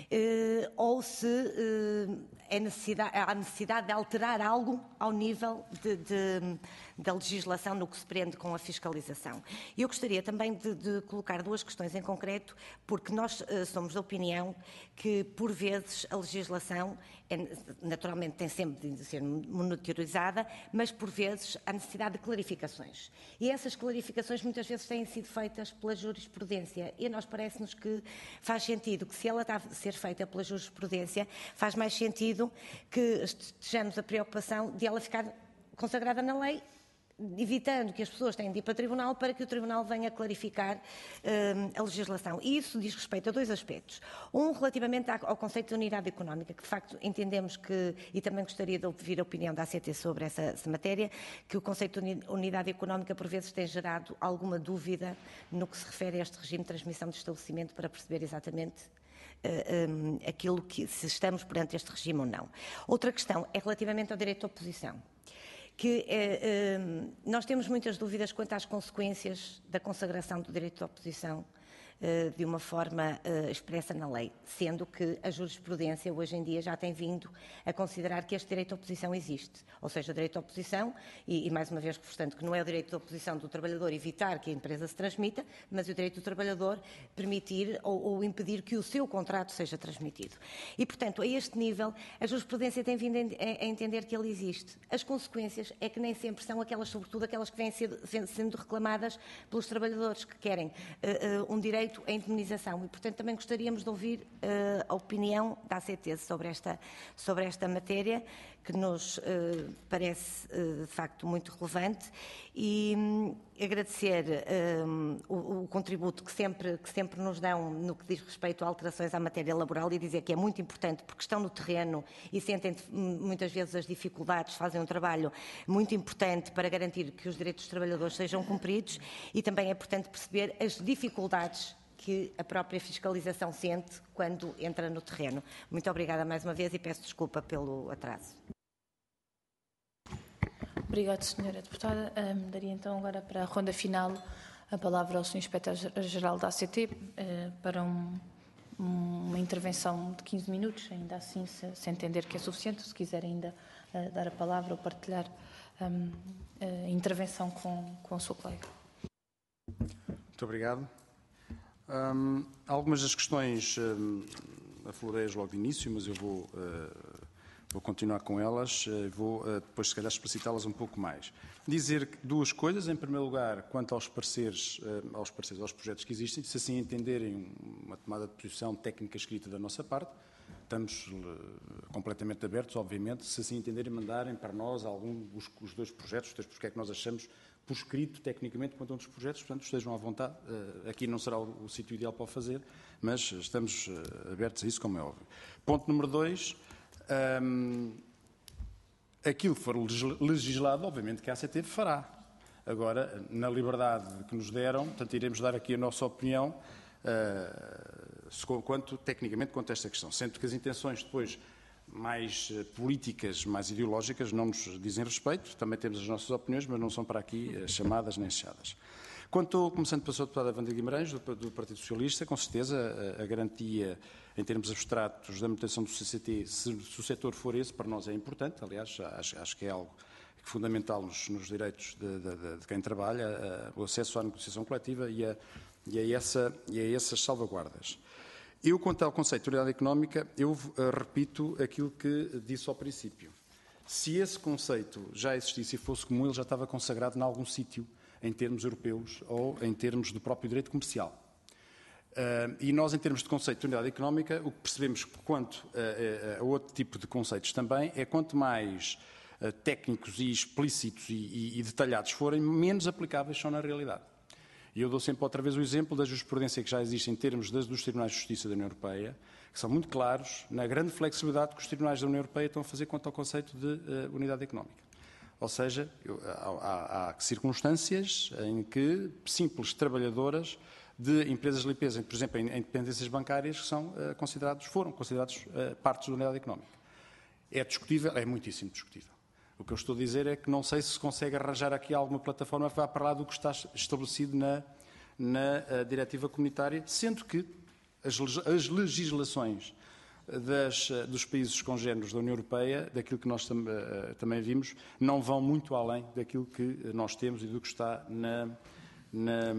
eh, ou se eh, é necessidade, há necessidade de alterar algo ao nível de, de, da legislação no que se prende com a fiscalização. E eu gostaria também de, de colocar duas questões em concreto, porque nós eh, somos da opinião que, por vezes, a legislação é, naturalmente tem sempre de ser monitorizada, mas por vezes há necessidade de clarificações. E essas clarificações muitas vezes têm sido feitas pela jurisprudência, e a nós parece-nos que faz sentido que, se ela está a ser feita pela jurisprudência, faz mais sentido que estejamos a preocupação de ela ficar consagrada na lei, evitando que as pessoas tenham de ir para o Tribunal para que o Tribunal venha clarificar uh, a legislação. E isso diz respeito a dois aspectos. Um, relativamente ao conceito de unidade económica, que de facto entendemos que, e também gostaria de ouvir a opinião da A C T sobre essa, essa matéria, que o conceito de unidade económica por vezes tem gerado alguma dúvida no que se refere a este regime de transmissão de estabelecimento, para perceber exatamente Uh, um, aquilo que, se estamos perante este regime ou não. Outra questão é relativamente ao direito de oposição, que eh, eh, nós temos muitas dúvidas quanto às consequências da consagração do direito de oposição eh, de uma forma eh, expressa na lei, sendo que a jurisprudência hoje em dia já tem vindo a considerar que este direito de oposição existe, ou seja, o direito de oposição, e, e mais uma vez, portanto, que não é o direito de oposição do trabalhador evitar que a empresa se transmita, mas o direito do trabalhador permitir ou, ou impedir que o seu contrato seja transmitido. E, portanto, a este nível, a jurisprudência tem vindo a entender que ele existe. As consequências é que nem sempre são aquelas, sobretudo aquelas que vêm sendo reclamadas pelos trabalhadores, que querem uh, uh, um direito à indemnização. E, portanto, também gostaríamos de ouvir uh, a opinião da A C T sobre esta, sobre esta matéria, que nos uh, parece, uh, de facto, muito relevante. E, agradecer um, o, o contributo que sempre, que sempre nos dão no que diz respeito a alterações à matéria laboral e dizer que é muito importante porque estão no terreno e sentem muitas vezes as dificuldades, fazem um trabalho muito importante para garantir que os direitos dos trabalhadores sejam cumpridos e também é importante perceber as dificuldades que a própria fiscalização sente quando entra no terreno. Muito obrigada mais uma vez e peço desculpa pelo atraso. Obrigada, senhora Deputada. Um, daria então agora para a ronda final a palavra ao senhor Inspetor-Geral da A C T uh, para um, uma intervenção de quinze minutos, ainda assim, se, se entender que é suficiente, se quiser ainda uh, dar a palavra ou partilhar um, a intervenção com, com a sua colega. Muito obrigado. Um, algumas das questões um, aflorei-as logo de início, mas eu vou, uh, vou continuar com elas e uh, vou uh, depois, se calhar, explicitá-las um pouco mais. Dizer duas coisas. Em primeiro lugar, quanto aos pareceres, uh, aos pareceres, aos projetos que existem, se assim entenderem uma tomada de posição técnica escrita da nossa parte, estamos uh, completamente abertos, obviamente, se assim entenderem, mandarem para nós algum, os, os dois projetos, os dois porque é que nós achamos por escrito, tecnicamente, quanto a um dos projetos, portanto, estejam à vontade. Aqui não será o, o sítio ideal para o fazer, mas estamos abertos a isso, como é óbvio. Ponto número dois, um, aquilo que for legislado, obviamente que a A C T fará. Agora, na liberdade que nos deram, portanto, iremos dar aqui a nossa opinião, uh, quanto, tecnicamente, quanto a esta questão. Sendo que as intenções depois mais políticas, mais ideológicas, não nos dizem respeito, também temos as nossas opiniões, mas não são para aqui chamadas nem fechadas. Quanto, começando pela sua deputada Wanda Guimarães, do, do Partido Socialista, com certeza a, a garantia, em termos abstratos, da manutenção do C C T, se, se o setor for esse, para nós é importante, aliás, acho, acho que é algo fundamental nos, nos direitos de, de, de quem trabalha, a, o acesso à negociação coletiva e a, e a, essa, e a essas salvaguardas. Eu, quanto ao conceito de unidade económica, eu uh, repito aquilo que disse ao princípio. Se esse conceito já existisse e fosse comum, ele já estava consagrado em algum sítio, em termos europeus ou em termos do próprio direito comercial. Uh, e nós, em termos de conceito de unidade económica, o que percebemos quanto uh, uh, a outro tipo de conceitos também é quanto mais uh, técnicos e explícitos e, e, e detalhados forem, menos aplicáveis são na realidade. E eu dou sempre outra vez o exemplo da jurisprudência que já existe em termos das, dos Tribunais de Justiça da União Europeia, que são muito claros na grande flexibilidade que os Tribunais da União Europeia estão a fazer quanto ao conceito de uh, unidade económica. Ou seja, eu, há, há circunstâncias em que simples trabalhadoras de empresas de limpeza, por exemplo, em, em dependências bancárias, que são uh, considerados, foram considerados uh, partes da unidade económica. É discutível, é muitíssimo discutível. O que eu estou a dizer é que não sei se se consegue arranjar aqui alguma plataforma que vá para lá do que está estabelecido na, na uh, diretiva comunitária, sendo que as, as legislações das, uh, dos países congêneros da União Europeia, daquilo que nós tam, uh, também vimos, não vão muito além daquilo que nós temos e do que está na, na,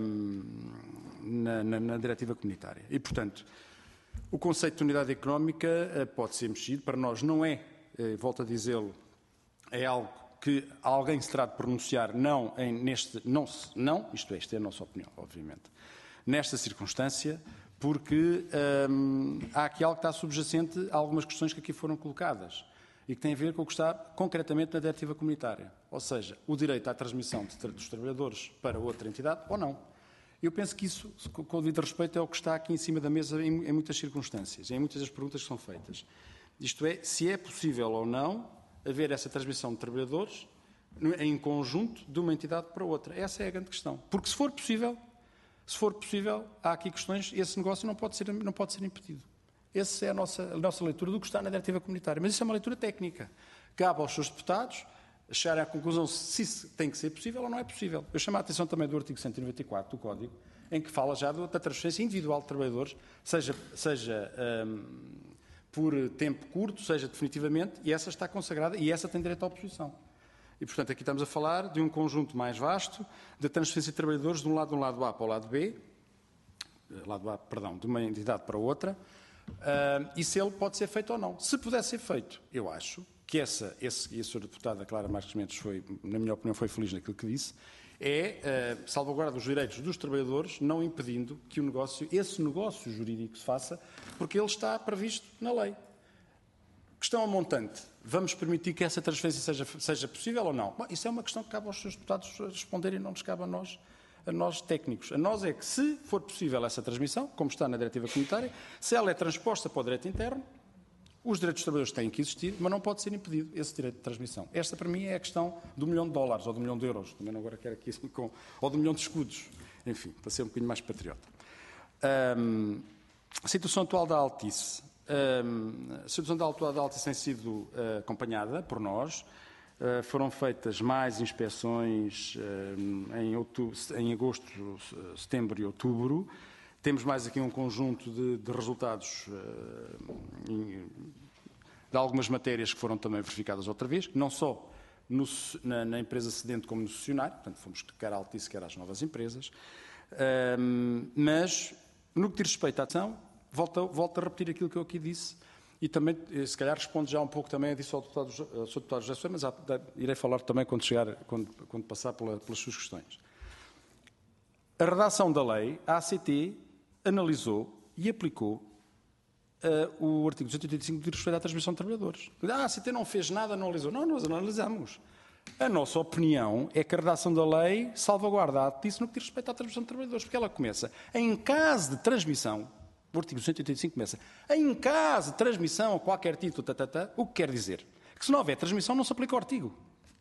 na, na, na diretiva comunitária. E, portanto, o conceito de unidade económica uh, pode ser mexido. Para nós não é, uh, volto a dizê-lo, é algo que alguém se terá de pronunciar não, em, neste, não, não, isto é, esta é a nossa opinião, obviamente, nesta circunstância, porque hum, há aqui algo que está subjacente a algumas questões que aqui foram colocadas e que têm a ver com o que está concretamente na diretiva comunitária, ou seja, o direito à transmissão de, dos trabalhadores para outra entidade ou não. Eu penso que isso, com o devido respeito, é o que está aqui em cima da mesa em, em muitas circunstâncias, em muitas das perguntas que são feitas. Isto é, se é possível ou não haver essa transmissão de trabalhadores em conjunto de uma entidade para outra. Essa é a grande questão. Porque se for possível, se for possível, há aqui questões, esse negócio não pode ser, não pode ser impedido. Essa é a nossa, a nossa leitura do que está na diretiva comunitária. Mas isso é uma leitura técnica. Cabe aos seus deputados chegarem à conclusão se isso tem que ser possível ou não é possível. Eu chamo a atenção também do artigo cento e noventa e quatro do Código, em que fala já da transferência individual de trabalhadores, seja, seja hum, por tempo curto, seja definitivamente, e essa está consagrada e essa tem direito à oposição. E, portanto, aqui estamos a falar de um conjunto mais vasto de transferência de trabalhadores de um lado, de um lado A para o lado B, lado A, perdão, de uma entidade para outra, uh, e se ele pode ser feito ou não. Se puder ser feito, eu acho que essa, esse, e a senhora deputada Clara Marques Mendes foi, na minha opinião, foi feliz naquilo que disse, é uh, salvaguarda os direitos dos trabalhadores, não impedindo que o negócio, esse negócio jurídico se faça, porque ele está previsto na lei. Questão ao montante. Vamos permitir que essa transferência seja, seja possível ou não? Bom, isso é uma questão que cabe aos seus deputados responderem e não nos cabe a nós, a nós técnicos. A nós é que, se for possível essa transmissão, como está na diretiva comunitária, se ela é transposta para o direito interno, os direitos dos trabalhadores têm que existir, mas não pode ser impedido esse direito de transmissão. Esta, para mim, é a questão do milhão de dólares, ou do milhão de euros, também não agora quero aqui, com, ou do milhão de escudos, enfim, para ser um bocadinho mais patriota. Um, a situação atual da Altice. Um, a situação da atual da Altice tem sido uh, acompanhada por nós. Uh, foram feitas mais inspeções uh, em, outubro, em agosto, setembro e outubro. Temos mais aqui um conjunto de, de resultados uh, em, de algumas matérias que foram também verificadas outra vez, não só no, na, na empresa cedente como no cessionário, portanto fomos quer à Altice, quer às novas empresas, uh, mas no que diz respeito à ação, volto, volto a repetir aquilo que eu aqui disse e também, se calhar, respondo já um pouco também disso ao deputado, ao seu deputado José Soares, mas irei falar também quando, chegar, quando, quando passar pela, pelas suas questões. A redação da lei, a A C T analisou e aplicou uh, o artigo duzentos e oitenta e cinco de respeito à transmissão de trabalhadores. A A C T não fez nada, não analisou. Não, nós analisamos. A nossa opinião é que a redação da lei salvaguarda a Altice no que diz respeito à transmissão de trabalhadores, porque ela começa, em caso de transmissão, o artigo duzentos e oitenta e cinco começa, em caso de transmissão a qualquer título, tatatá, o que quer dizer? Que se não houver transmissão não se aplica o artigo.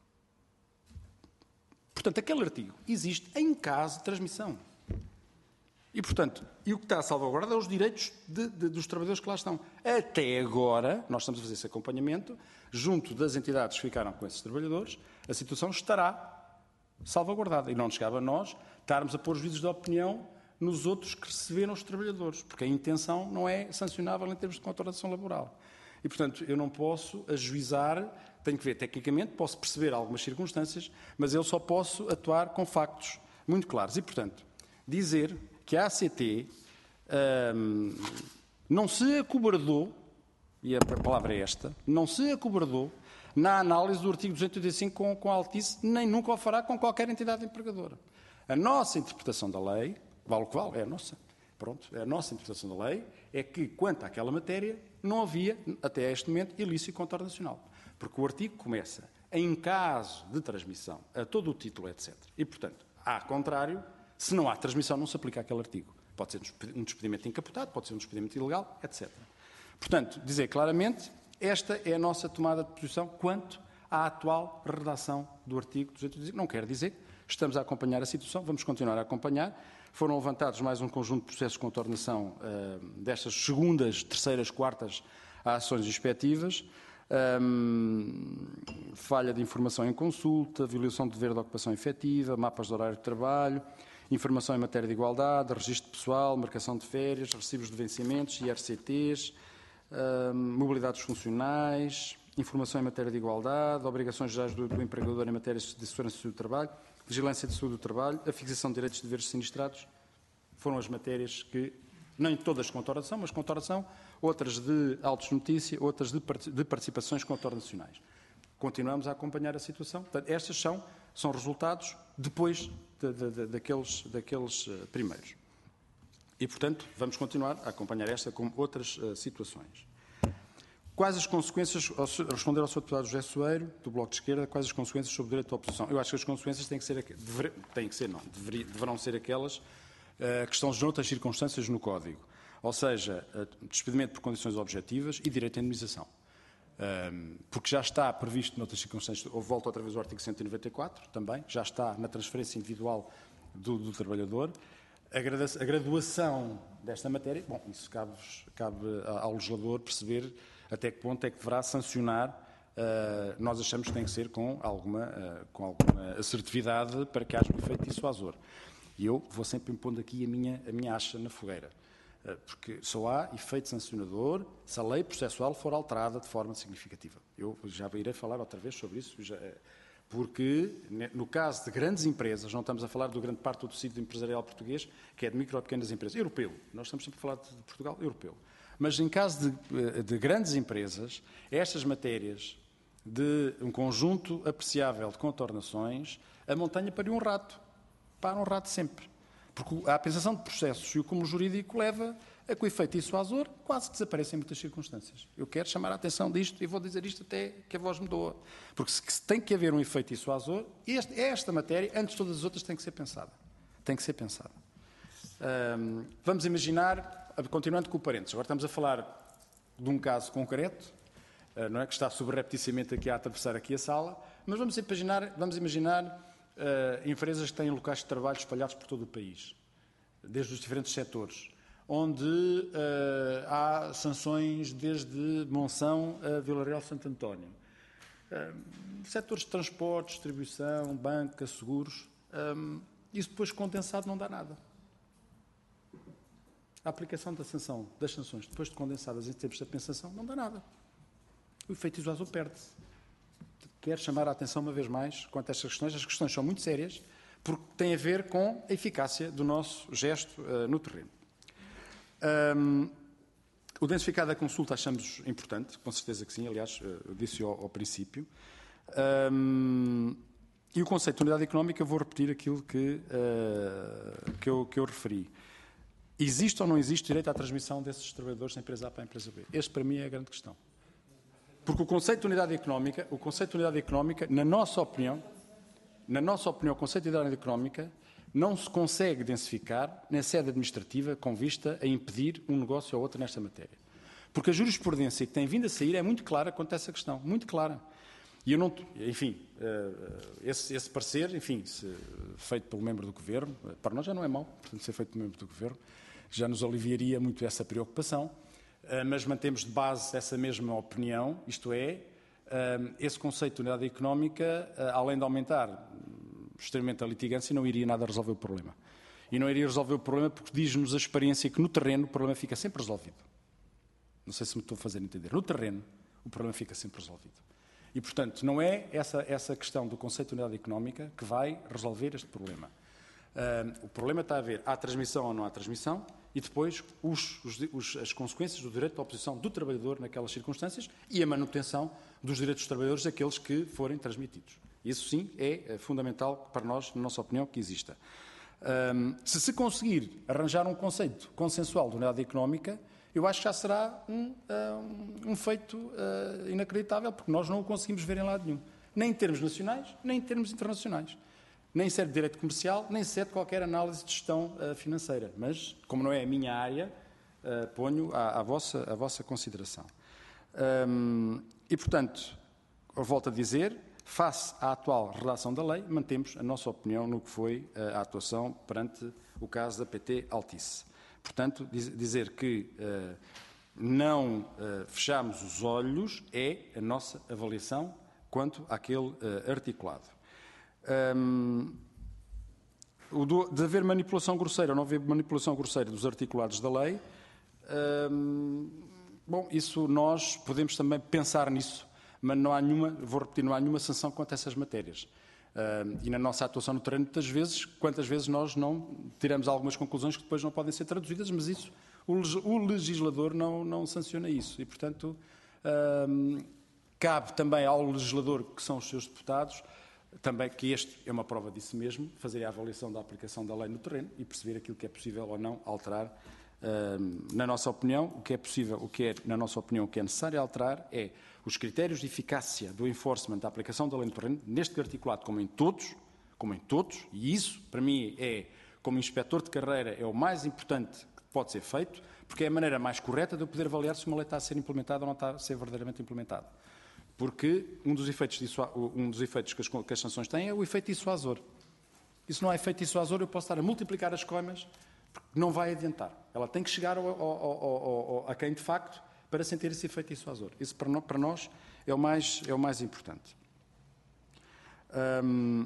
Portanto, aquele artigo existe em caso de transmissão. E, portanto, e o que está a salvaguardar é os direitos de, de, dos trabalhadores que lá estão. Até agora, nós estamos a fazer esse acompanhamento, junto das entidades que ficaram com esses trabalhadores, a situação estará salvaguardada. E não nos cabe a nós estarmos a pôr juízos de opinião nos outros que receberam os trabalhadores, porque a intenção não é sancionável em termos de contratação laboral. E, portanto, eu não posso ajuizar, tenho que ver tecnicamente, posso perceber algumas circunstâncias, mas eu só posso atuar com factos muito claros. E, portanto, dizer que a A C T hum, não se acobardou, e a palavra é esta, não se acobardou na análise do artigo duzentos e oitenta e cinco com, com a Altice, nem nunca o fará com qualquer entidade empregadora. A nossa interpretação da lei, vale o que vale, é a nossa, pronto, a nossa interpretação da lei é que, quanto àquela matéria, não havia, até este momento, ilícito contranacional. Porque o artigo começa, em caso de transmissão, a todo o título, etcétera. E, portanto, ao contrário, se não há transmissão, não se aplica aquele artigo. Pode ser um despedimento encapotado, pode ser um despedimento ilegal, etcétera. Portanto, dizer claramente, esta é a nossa tomada de posição quanto à atual redação do artigo duzentos e oitenta e cinco. Não quer dizer que estamos a acompanhar a situação, vamos continuar a acompanhar. Foram levantados mais um conjunto de processos de contornação uh, destas segundas, terceiras, quartas ações inspectivas. Um, falha de informação em consulta, violação do dever de ocupação efetiva, mapas de horário de trabalho, informação em matéria de igualdade, registro pessoal, marcação de férias, recibos de vencimentos, I R C Ts, um, mobilidades funcionais, informação em matéria de igualdade, obrigações gerais do, do empregador em matéria de segurança do trabalho, vigilância de saúde do trabalho, a fixação de direitos e deveres sinistrados. Foram as matérias que, nem todas com contornação, mas contornação, outras de autos de notícia, outras de, de participações contornacionais. Continuamos a acompanhar a situação. Portanto, estas são, são resultados depois de, de, de, daqueles, daqueles uh, primeiros. E, portanto, vamos continuar a acompanhar esta como outras uh, situações. Quais as consequências, ao responder ao senhor deputado José Soeiro, do Bloco de Esquerda, quais as consequências sobre o direito de oposição? Eu acho que as consequências têm que ser, dever, têm que ser não, dever, deverão ser aquelas uh, que estão noutras circunstâncias no Código. Ou seja, uh, despedimento por condições objetivas e direito à indemnização. Um, porque já está previsto noutras circunstâncias, ou volto outra vez ao artigo cento e noventa e quatro, também, já está na transferência individual do, do trabalhador. A, gradu a graduação desta matéria, bom, isso cabe, cabe ao legislador perceber até que ponto é que deverá sancionar. Uh, nós achamos que tem que ser com alguma, uh, com alguma assertividade para que haja um efeito dissuasor. E eu vou sempre impondo aqui a minha, a minha acha na fogueira. Uh, porque só há efeito sancionador se a lei processual for alterada de forma significativa. Eu já irei falar outra vez sobre isso, já, porque no caso de grandes empresas, não estamos a falar do grande parte do tecido empresarial português, que é de micro e pequenas empresas, europeu. Nós estamos sempre a falar de Portugal, europeu. Mas em caso de, de grandes empresas, estas matérias de um conjunto apreciável de contornações, a montanha para um rato. Para um rato sempre. Porque a apensação de processos e o cúmulo jurídico leva é que o efeito dissuasor quase que desaparece em muitas circunstâncias. Eu quero chamar a atenção disto e vou dizer isto até que a voz me doa. Porque se tem que haver um efeito dissuasor, este, esta matéria, antes de todas as outras, tem que ser pensada. Tem que ser pensada. Um, vamos imaginar, continuando com o parênteses, agora estamos a falar de um caso concreto, uh, não é, que está subrepticiamente aqui a atravessar aqui a sala, mas vamos imaginar, vamos imaginar uh, empresas que têm locais de trabalho espalhados por todo o país, desde os diferentes setores, onde uh, há sanções desde Monção a Vila Real de Santo António. Uh, setores de transporte, distribuição, banca, seguros, um, isso depois condensado não dá nada. A aplicação da sanção, das sanções, depois de condensadas em termos de compensação, não dá nada. O efeito dissuasor perde-se. Quero chamar a atenção uma vez mais quanto a estas questões. As questões são muito sérias, porque têm a ver com a eficácia do nosso gesto uh, no terreno. Um, o densificado da consulta achamos importante, com certeza que sim, aliás, eu disse ao, ao princípio. Um, e o conceito de unidade económica, eu vou repetir aquilo que, uh, que, eu, que eu referi. Existe ou não existe direito à transmissão desses trabalhadores da empresa A para a empresa B? Este, para mim, é a grande questão. Porque o conceito de unidade económica, o conceito de unidade económica, na nossa opinião, na nossa opinião, o conceito de unidade económica não se consegue densificar na sede administrativa com vista a impedir um negócio ou outro nesta matéria. Porque a jurisprudência que tem vindo a sair é muito clara quanto a essa questão, muito clara. E eu não, enfim, esse, esse parecer, enfim, se, feito pelo membro do Governo, para nós já não é mau, portanto, ser feito pelo membro do Governo, já nos aliviaria muito essa preocupação, mas mantemos de base essa mesma opinião, isto é, esse conceito de unidade económica, além de aumentar extremamente a litigância, não iria nada resolver o problema. E não iria resolver o problema porque diz-nos a experiência que no terreno o problema fica sempre resolvido. Não sei se me estou a fazer entender. No terreno o problema fica sempre resolvido. E, portanto, não é essa, essa questão do conceito de unidade económica que vai resolver este problema. Uh, o problema está a ver, há transmissão ou não há transmissão, e depois os, os, os, as consequências do direito de oposição do trabalhador naquelas circunstâncias e a manutenção dos direitos dos trabalhadores daqueles que forem transmitidos. Isso sim é fundamental para nós, na nossa opinião, que exista. Um, se se conseguir arranjar um conceito consensual de unidade económica, eu acho que já será um, um, um feito uh, inacreditável, porque nós não o conseguimos ver em lado nenhum. Nem em termos nacionais, nem em termos internacionais. Nem serve de direito comercial, nem serve de qualquer análise de gestão uh, financeira. Mas, como não é a minha área, uh, ponho à, à, vossa, à vossa consideração. Um, e, portanto, eu volto a dizer, face à atual redação da lei, mantemos a nossa opinião no que foi uh, a atuação perante o caso da P T Altice. Portanto, diz, dizer que uh, não uh, fechamos os olhos é a nossa avaliação quanto àquele uh, articulado. Um, o do, de haver manipulação grosseira ou não haver manipulação grosseira dos articulados da lei, um, bom, isso nós podemos também pensar nisso, mas não há nenhuma, vou repetir, não há nenhuma sanção quanto a essas matérias. Um, e na nossa atuação no terreno, muitas vezes, quantas vezes nós não tiramos algumas conclusões que depois não podem ser traduzidas, mas isso, o, o legislador não, não sanciona isso. E, portanto, um, cabe também ao legislador, que são os seus deputados, também que este é uma prova disso mesmo, fazer a avaliação da aplicação da lei no terreno e perceber aquilo que é possível ou não alterar. Um, na nossa opinião, o que é possível, o que é, na nossa opinião, o que é necessário alterar é os critérios de eficácia do enforcement da aplicação da lei no terreno, neste articulado, como em todos, como em todos, e isso, para mim, é, como inspetor de carreira, é o mais importante que pode ser feito, porque é a maneira mais correta de eu poder avaliar se uma lei está a ser implementada ou não está a ser verdadeiramente implementada. Porque um dos efeitos, um dos efeitos que, as, que as sanções têm é o efeito dissuasor. E se não há efeito dissuasor, eu posso estar a multiplicar as coimas, porque não vai adiantar. Ela tem que chegar ao, ao, ao, ao, a quem, de facto, para sentir esse efeito dissuasor. Isso, para, no, para nós, é o mais, é o mais importante. Hum,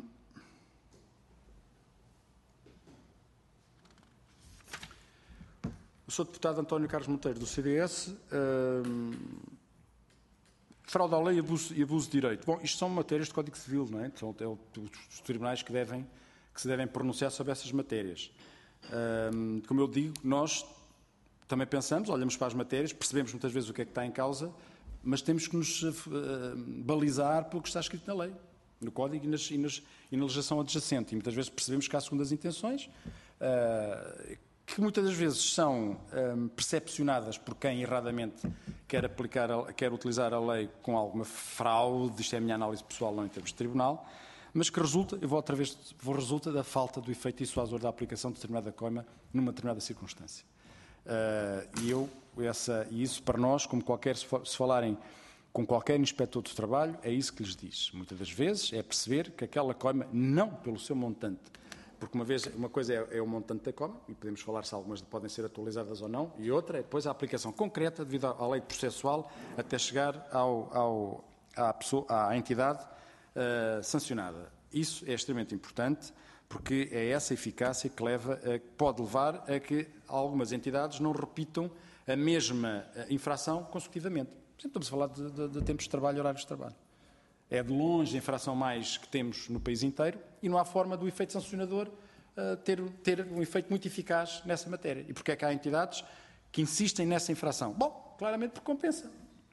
o senhor deputado António Carlos Monteiro, do C D S... Hum, fraude à lei e abuso, e abuso de direito. Bom, isto são matérias de Código Civil, não é? São é os tribunais que, devem, que se devem pronunciar sobre essas matérias. Um, como eu digo, nós também pensamos, olhamos para as matérias, percebemos muitas vezes o que é que está em causa, mas temos que nos uh, balizar pelo que está escrito na lei, no Código e, nas, e, nas, e na legislação adjacente. E muitas vezes percebemos que há segundas intenções, uh, que muitas das vezes são hum, percepcionadas por quem erradamente quer aplicar, a, quer utilizar a lei com alguma fraude, isto é a minha análise pessoal, não em termos de tribunal, mas que resulta, eu vou outra vez, vou, resulta da falta do efeito dissuasor da aplicação de determinada coima numa determinada circunstância. Uh, e, eu, essa, e isso para nós, como qualquer, se falarem com qualquer inspetor de trabalho, é isso que lhes diz. Muitas das vezes é perceber que aquela coima, não pelo seu montante, porque uma, vez, uma coisa é, é o montante da coima, e podemos falar se algumas podem ser atualizadas ou não, e outra é depois a aplicação concreta devido à lei processual até chegar ao, ao, à, pessoa, à entidade uh, sancionada. Isso é extremamente importante, porque é essa eficácia que leva a, pode levar a que algumas entidades não repitam a mesma infração consecutivamente. Por exemplo, estamos a falar de, de, de tempos de trabalho e horários de trabalho. É de longe a infração mais que temos no país inteiro e não há forma do efeito sancionador uh, ter, ter um efeito muito eficaz nessa matéria. E porque é que há entidades que insistem nessa infração? Bom, claramente porque compensa.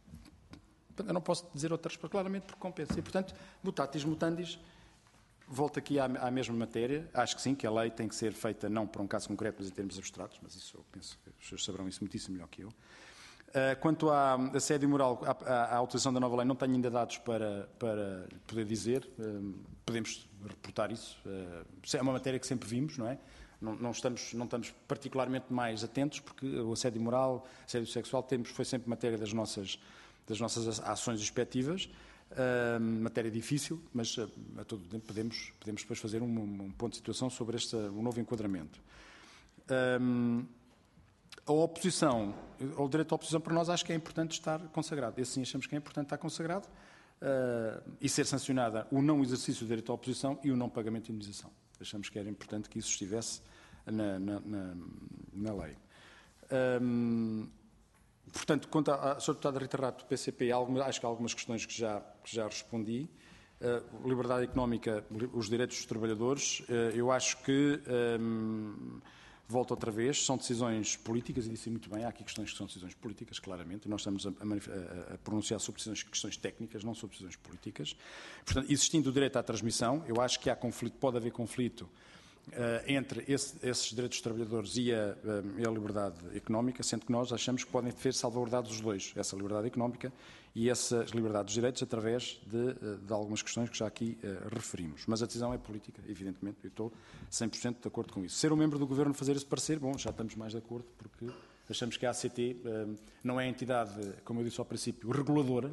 Eu não posso dizer outras, mas claramente porque compensa. E, portanto, mutatis mutandis, volto aqui à, à mesma matéria. Acho que sim, que a lei tem que ser feita não para um caso concreto, mas em termos abstratos, mas isso eu penso que as pessoas saberão isso muitíssimo melhor que eu. Uh, quanto à assédio moral, à, à, à utilização da nova lei, não tenho ainda dados para, para poder dizer. Uh, podemos reportar isso. Uh, é uma matéria que sempre vimos, não é? Não, não, estamos, não estamos particularmente mais atentos, porque o assédio moral, assédio sexual, temos, foi sempre matéria das nossas, das nossas ações inspectivas. Uh, matéria difícil, mas uh, a todo tempo podemos, podemos depois fazer um, um ponto de situação sobre este um novo enquadramento. Uh, a oposição, o direito à oposição para nós acho que é importante estar consagrado. Esse sim achamos que é importante estar consagrado uh, e ser sancionada o não exercício do direito à oposição e o não pagamento de indenização. Achamos que era importante que isso estivesse na, na, na, na lei. Uh, Portanto, quanto à senhora Deputada Rita Rato, do P C P, acho que há algumas questões que já, que já respondi. Uh, liberdade económica, os direitos dos trabalhadores, uh, eu acho que, um, volto outra vez, são decisões políticas, e disse muito bem, há aqui questões que são decisões políticas, claramente, e nós estamos a, a, a pronunciar sobre decisões, questões técnicas, não sobre decisões políticas. Portanto, existindo o direito à transmissão, eu acho que há conflito, pode haver conflito Uh, entre esse, esses direitos dos trabalhadores e a, uh, e a liberdade económica, sendo que nós achamos que podem ser salvaguardados os dois, essa liberdade económica e essas liberdades dos direitos, através de, uh, de algumas questões que já aqui uh, referimos. Mas a decisão é política, evidentemente, eu estou cem por cento de acordo com isso. Ser um membro do Governo fazer esse parecer, bom, já estamos mais de acordo, porque achamos que a A C T uh, não é a entidade, como eu disse ao princípio, reguladora,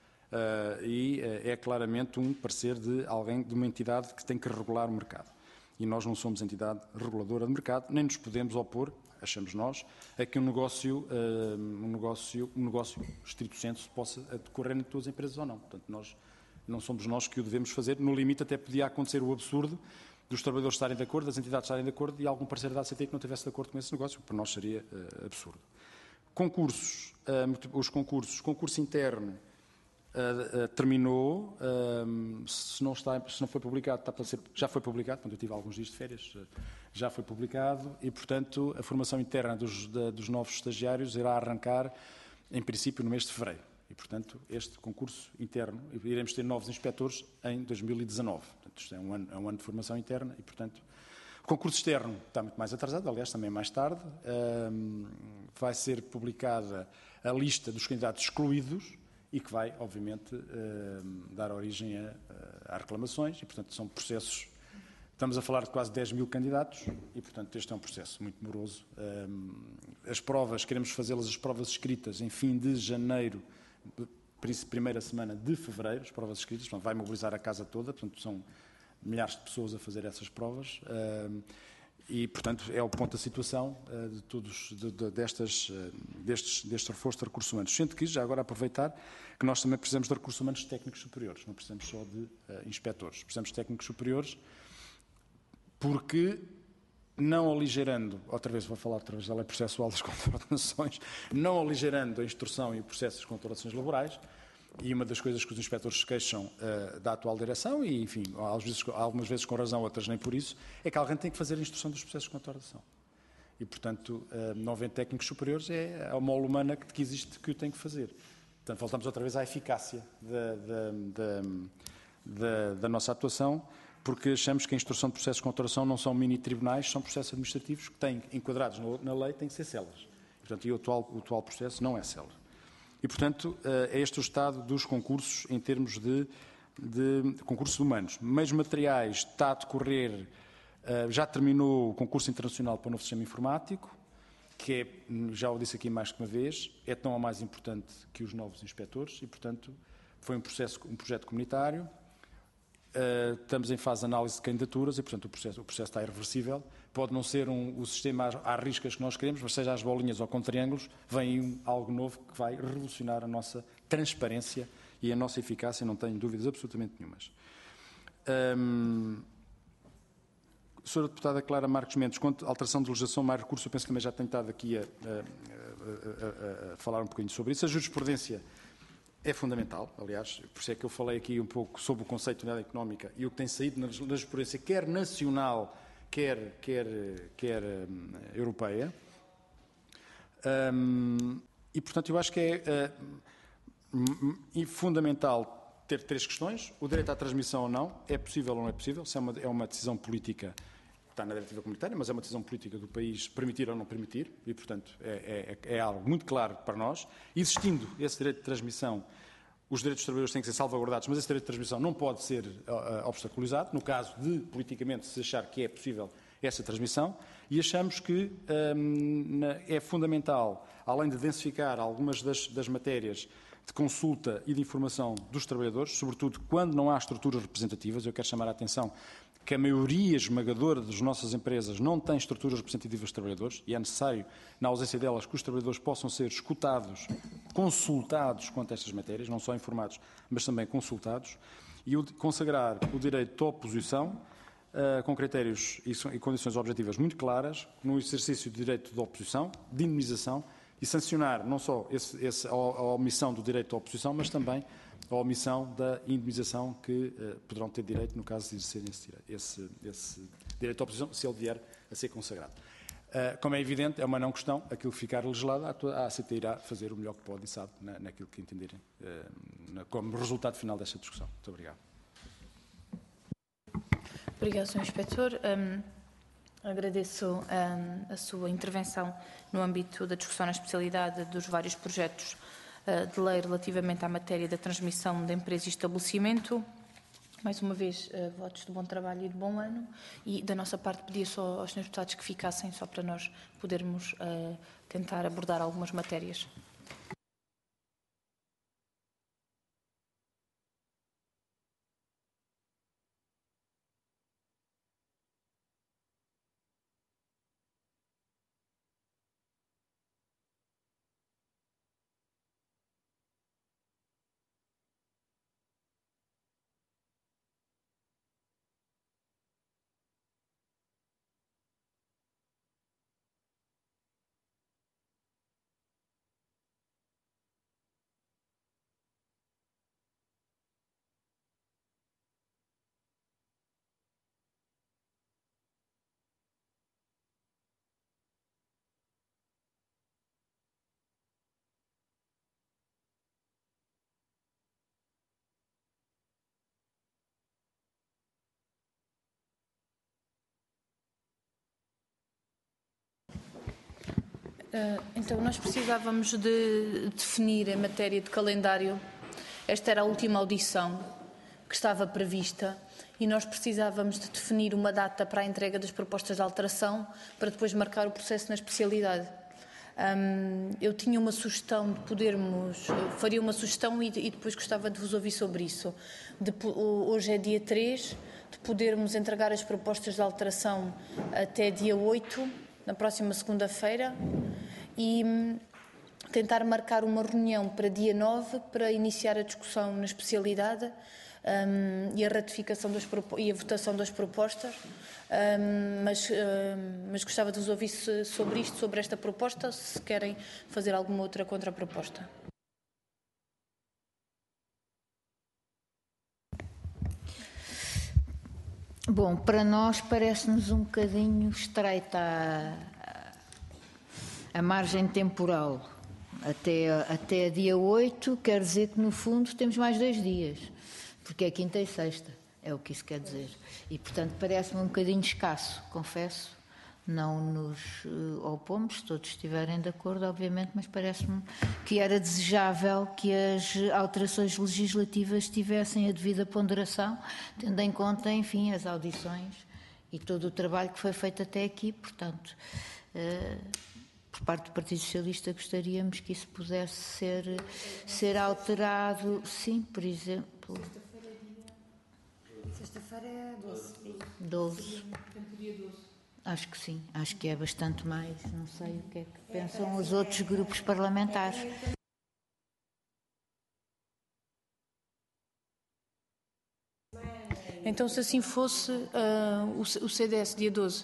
uh, e uh, é claramente um parecer de alguém, de uma entidade que tem que regular o mercado. E nós não somos entidade reguladora de mercado, nem nos podemos opor, achamos nós, a que um negócio, uh, um negócio, um negócio estrito sensu possa decorrer em todas as empresas ou não. Portanto, nós, não somos nós que o devemos fazer. No limite, até podia acontecer o absurdo dos trabalhadores estarem de acordo, das entidades estarem de acordo e algum parceiro da A C T que não estivesse de acordo com esse negócio, para nós seria uh, absurdo. Concursos, uh, os concursos, concurso interno, Uh, uh, terminou, uh, se, não está, se não foi publicado, está para ser, já foi publicado, quando eu tive alguns dias de férias, uh, já foi publicado e, portanto, a formação interna dos, da, dos novos estagiários irá arrancar, em princípio, no mês de fevereiro. E, portanto, este concurso interno, iremos ter novos inspectores em dois mil e dezanove. Portanto, isto é um ano, é um ano de formação interna e, portanto, o concurso externo está muito mais atrasado, aliás, também mais tarde. Uh, vai ser publicada a lista dos candidatos excluídos, e que vai, obviamente, uh, dar origem a, a, a reclamações e, portanto, são processos. Estamos a falar de quase dez mil candidatos e, portanto, este é um processo muito moroso. Um, as provas, queremos fazê-las, as provas escritas, em fim de janeiro, primeira semana de fevereiro, as provas escritas, portanto, vai mobilizar a casa toda, portanto, são milhares de pessoas a fazer essas provas. Um, E, portanto, é o ponto da situação uh, de todos, de, de, destas, uh, destes, deste reforço de recursos humanos. Sendo que, já agora aproveitar, que nós também precisamos de recursos humanos técnicos superiores, não precisamos só de uh, inspectores. Precisamos de técnicos superiores porque, não aligerando, outra vez vou falar outra vez da lei processual das contratações, não aligerando a instrução e o processo das contratações laborais, e uma das coisas que os inspectores se queixam uh, da atual direção, e enfim, às vezes, algumas vezes com razão, outras nem por isso, é que alguém tem que fazer a instrução dos processos de contratação. E, portanto, uh, não havendo técnicos superiores, é a mole humana que, que existe que o tem que fazer. Portanto, voltamos outra vez à eficácia da, da, da, da, da nossa atuação. porque achamos que a instrução de processos com alteração não são mini-tribunais, são processos administrativos que têm, enquadrados na lei, têm que ser céleres. Portanto, e o atual, o atual processo não é célere. E, portanto, é este o estado dos concursos em termos de, de concursos humanos. Meios materiais está a decorrer, já terminou o concurso internacional para o novo sistema informático, que é, já o disse aqui mais que uma vez, é tão ou mais importante que os novos inspectores e, portanto, foi um, processo, um projeto comunitário. Uh, estamos em fase de análise de candidaturas e, portanto, o processo, o processo está irreversível. Pode não ser um, o sistema às, às riscas que nós queremos, mas seja às bolinhas ou com triângulos, vem um, algo novo que vai revolucionar a nossa transparência e a nossa eficácia, não tenho dúvidas absolutamente nenhumas. Um, Senhora Deputada Clara Marques Mendes, quanto à alteração de legislação, mais recurso, eu penso que também já tenho estado aqui a, a, a, a, a falar um bocadinho sobre isso. A jurisprudência é fundamental, aliás, por isso é que eu falei aqui um pouco sobre o conceito de unidade económica e o que tem saído na jurisprudência, quer nacional, quer, quer, quer um, europeia. Um, e, portanto, eu acho que é uh, fundamental ter três questões. O direito à transmissão ou não, é possível ou não é possível, se é uma, é uma decisão política, está na diretiva comunitária, mas é uma decisão política do país permitir ou não permitir, e, portanto, é, é, é algo muito claro para nós. Existindo esse direito de transmissão, os direitos dos trabalhadores têm que ser salvaguardados, mas esse direito de transmissão não pode ser uh, obstaculizado, no caso de, politicamente, se achar que é possível essa transmissão, e achamos que um, é fundamental, além de densificar algumas das, das matérias de consulta e de informação dos trabalhadores, sobretudo quando não há estruturas representativas. Eu quero chamar a atenção que a maioria esmagadora das nossas empresas não tem estruturas representativas de trabalhadores e é necessário, na ausência delas, que os trabalhadores possam ser escutados, consultados quanto a estas matérias, não só informados, mas também consultados, e consagrar o direito à oposição uh, com critérios e condições objetivas muito claras, no exercício do direito de oposição, de indemnização, e sancionar não só esse, esse, a, a omissão do direito à oposição, mas também a omissão da indemnização que uh, poderão ter direito no caso de exercerem esse, esse, esse direito à oposição, se ele vier a ser consagrado. Uh, como é evidente, é uma não questão, aquilo que ficar legislado, a A C T irá fazer o melhor que pode e sabe na, naquilo que entenderem uh, na, como resultado final desta discussão. Muito obrigado. Obrigado, senhor Inspetor. Um, agradeço um, a sua intervenção no âmbito da discussão na especialidade dos vários projetos de lei relativamente à matéria da transmissão de empresa e estabelecimento. Mais uma vez, votos de bom trabalho e de bom ano. E, da nossa parte, pedia só aos senhores deputados que ficassem, só para nós podermos uh, tentar abordar algumas matérias. Então, nós precisávamos de definir em matéria de calendário. Esta era a última audição que estava prevista e nós precisávamos de definir uma data para a entrega das propostas de alteração para depois marcar o processo na especialidade. Um, eu tinha uma sugestão de podermos, faria uma sugestão e, e depois gostava de vos ouvir sobre isso. De, hoje é dia três, de podermos entregar as propostas de alteração até dia oito, na próxima segunda-feira, e hum, tentar marcar uma reunião para dia nove para iniciar a discussão na especialidade um, e a ratificação das, e a votação das propostas. Um, mas, um, mas gostava de vos ouvir sobre isto, sobre esta proposta, se querem fazer alguma outra contraproposta. Bom, para nós parece-nos um bocadinho estreita a, a margem temporal. Até, até dia oito, quer dizer que no fundo temos mais dois dias, porque é quinta e sexta. É o que isso quer dizer. E, portanto, parece-me um bocadinho escasso, confesso. Não nos uh, opomos, se todos estiverem de acordo, obviamente, mas parece-me que era desejável que as alterações legislativas tivessem a devida ponderação, tendo em conta, enfim, as audições e todo o trabalho que foi feito até aqui. Portanto, uh, por parte do Partido Socialista, gostaríamos que isso pudesse ser, ser alterado. Sim, por exemplo. Sexta-feira é doze. doze. Acho que sim, acho que é bastante mais, não sei o que é que pensam os outros grupos parlamentares. Então, se assim fosse, uh, o C D S, dia doze.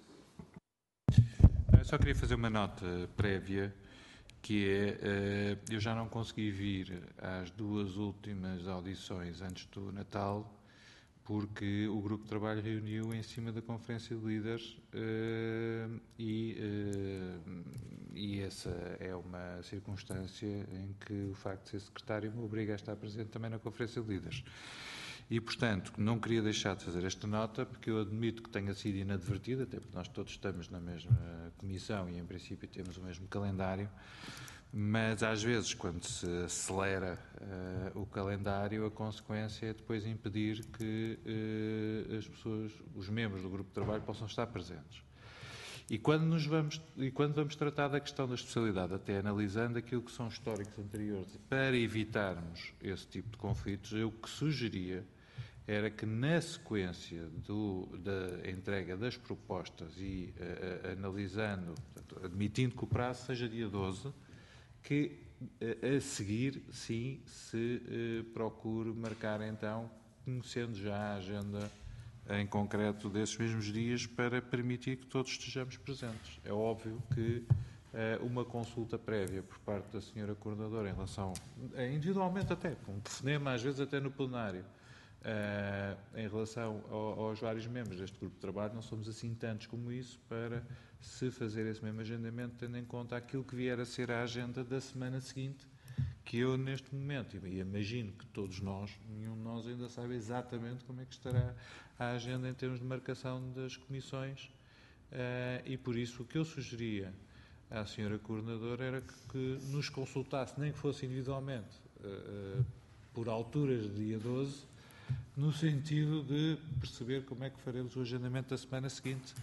Eu só queria fazer uma nota prévia, que é, eu já não consegui vir às duas últimas audições antes do Natal, porque o grupo de trabalho reuniu em cima da Conferência de Líderes uh, e, uh, e essa é uma circunstância em que o facto de ser secretário me obriga a estar presente também na Conferência de Líderes. E, portanto, não queria deixar de fazer esta nota, porque eu admito que tenha sido inadvertida, até porque nós todos estamos na mesma comissão e, em princípio, temos o mesmo calendário, mas, às vezes, quando se acelera uh, o calendário, a consequência é depois impedir que uh, as pessoas, os membros do grupo de trabalho, possam estar presentes. E quando, nos vamos, e quando vamos tratar da questão da especialidade, até analisando aquilo que são históricos anteriores, para evitarmos esse tipo de conflitos, eu o que sugeria era que, na sequência do, da entrega das propostas e uh, uh, analisando, portanto, admitindo que o prazo seja dia doze, que uh, a seguir, sim, se uh, procure marcar, então, conhecendo já a agenda em concreto desses mesmos dias, para permitir que todos estejamos presentes. É óbvio que uh, uma consulta prévia por parte da senhora Coordenadora em relação, individualmente até, com um telefonema, às vezes até no plenário, Uh, em relação ao, aos vários membros deste grupo de trabalho, não somos assim tantos como isso para se fazer esse mesmo agendamento, tendo em conta aquilo que vier a ser a agenda da semana seguinte, que eu neste momento, e imagino que todos nós, nenhum de nós ainda sabe exatamente como é que estará a agenda em termos de marcação das comissões, uh, e por isso o que eu sugeria à senhora Coordenadora era que, que nos consultasse, nem que fosse individualmente, uh, uh, por alturas de dia doze, no sentido de perceber como é que faremos o agendamento da semana seguinte,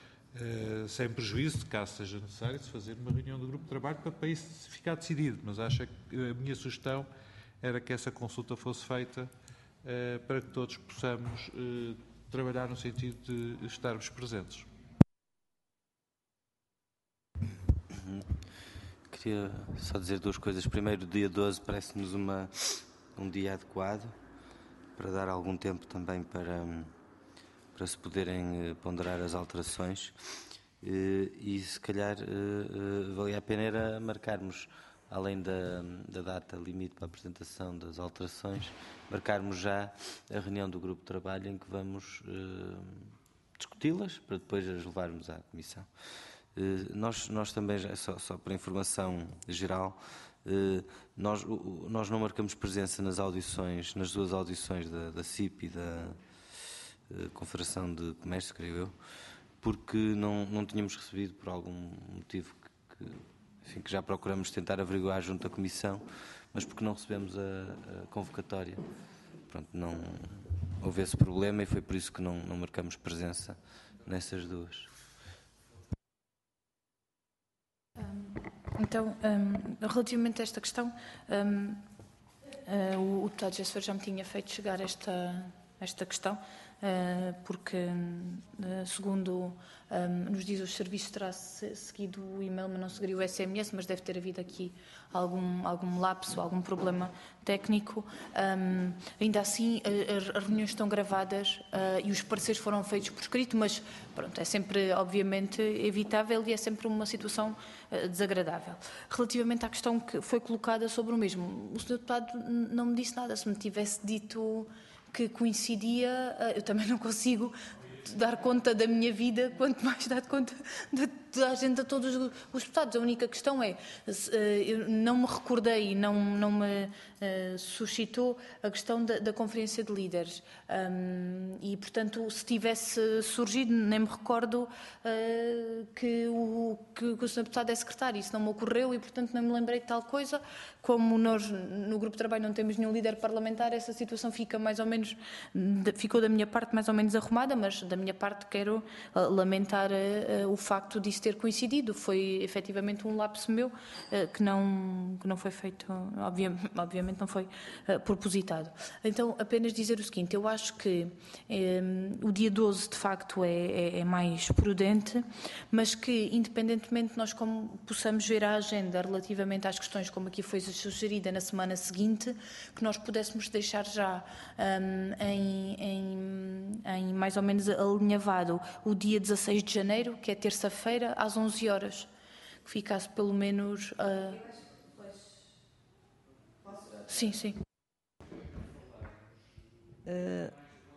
uh, sem prejuízo, de caso seja necessário, de fazer uma reunião do grupo de trabalho para, para isso ficar decidido. Mas acho que a minha sugestão era que essa consulta fosse feita uh, para que todos possamos uh, trabalhar no sentido de estarmos presentes. Queria só dizer duas coisas. Primeiro, dia doze parece-nos uma, um dia adequado, para dar algum tempo também para, para se poderem ponderar as alterações, e se calhar valia a pena era marcarmos, além da, da data limite para a apresentação das alterações, marcarmos já a reunião do grupo de trabalho em que vamos discuti-las, para depois as levarmos à Comissão. Nós, nós também, já, só, só para informação geral, Uh, nós, uh, nós não marcamos presença nas audições, nas duas audições da, da C I P e da uh, Confederação de Comércio, creio eu, porque não, não tínhamos recebido, por algum motivo que, que, enfim, que já procuramos tentar averiguar junto à Comissão, mas porque não recebemos a, a convocatória. Pronto, não houve esse problema e foi por isso que não, não marcamos presença nessas duas. Então, um, relativamente a esta questão, um, uh, o, o deputado Gesfer já me tinha feito chegar esta, esta questão, uh, porque, uh, segundo um, nos diz os serviços, terá seguido o e-mail, mas não seguiria o S M S, mas deve ter havido aqui algum, algum lapso, algum problema técnico. Um, ainda assim, as, as reuniões estão gravadas uh, e os pareceres foram feitos por escrito, mas pronto, é sempre, obviamente, evitável e é sempre uma situação uh, desagradável. Relativamente à questão que foi colocada sobre o mesmo, o senhor deputado não me disse nada. Se me tivesse dito que coincidia, uh, eu também não consigo dar conta da minha vida, quanto mais dar conta da, da agenda de todos os, os deputados. A única questão é, eu não me recordei, não, não me uh, suscitou a questão da, da conferência de líderes. Um, e, portanto, se tivesse surgido, nem me recordo uh, que, o, que, que o senhor deputado é secretário. Isso não me ocorreu e, portanto, não me lembrei de tal coisa. Como nós, no grupo de trabalho, não temos nenhum líder parlamentar, essa situação fica mais ou menos, ficou da minha parte mais ou menos arrumada, mas da minha parte quero uh, lamentar uh, o facto disso ter coincidido. Foi efetivamente um lapso meu uh, que, não, que não foi feito, obviamente, obviamente não foi uh, propositado. Então, apenas dizer o seguinte, eu acho que um, o dia doze de facto é, é, é mais prudente, mas que independentemente de nós como possamos ver a agenda relativamente às questões como aqui foi sugerida na semana seguinte, que nós pudéssemos deixar já um, em, em, em mais ou menos alinhavado o dia dezasseis de janeiro, que é terça-feira, às onze horas. Que ficasse pelo menos... Uh... Sim, sim. Uh...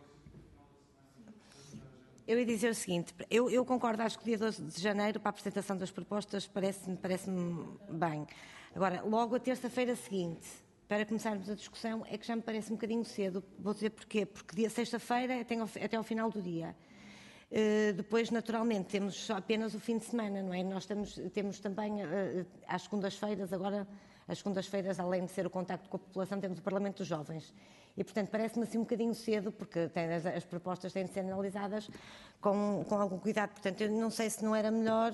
Eu ia dizer o seguinte, eu, eu concordo, acho que o dia doze de janeiro para a apresentação das propostas parece-me parece-me bem. Agora, logo a terça-feira seguinte, para começarmos a discussão, é que já me parece um bocadinho cedo. Vou dizer porquê. Porque dia sexta-feira é até ao final do dia. Uh, depois, naturalmente, temos apenas o fim de semana, não é? Nós temos, temos também, uh, às segundas-feiras, agora, às segundas-feiras, além de ser o contacto com a população, temos o Parlamento dos Jovens. E, portanto, parece-me assim um bocadinho cedo, porque tem, as, as propostas têm de ser analisadas com, com algum cuidado. Portanto, eu não sei se não era melhor...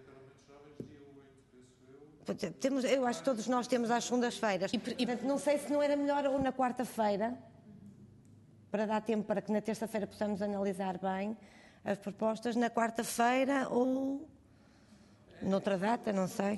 Temos, eu acho que todos nós temos às segundas-feiras. E, portanto, não sei se não era melhor ou na quarta-feira, para dar tempo para que na terça-feira possamos analisar bem as propostas, na quarta-feira ou noutra data, não sei.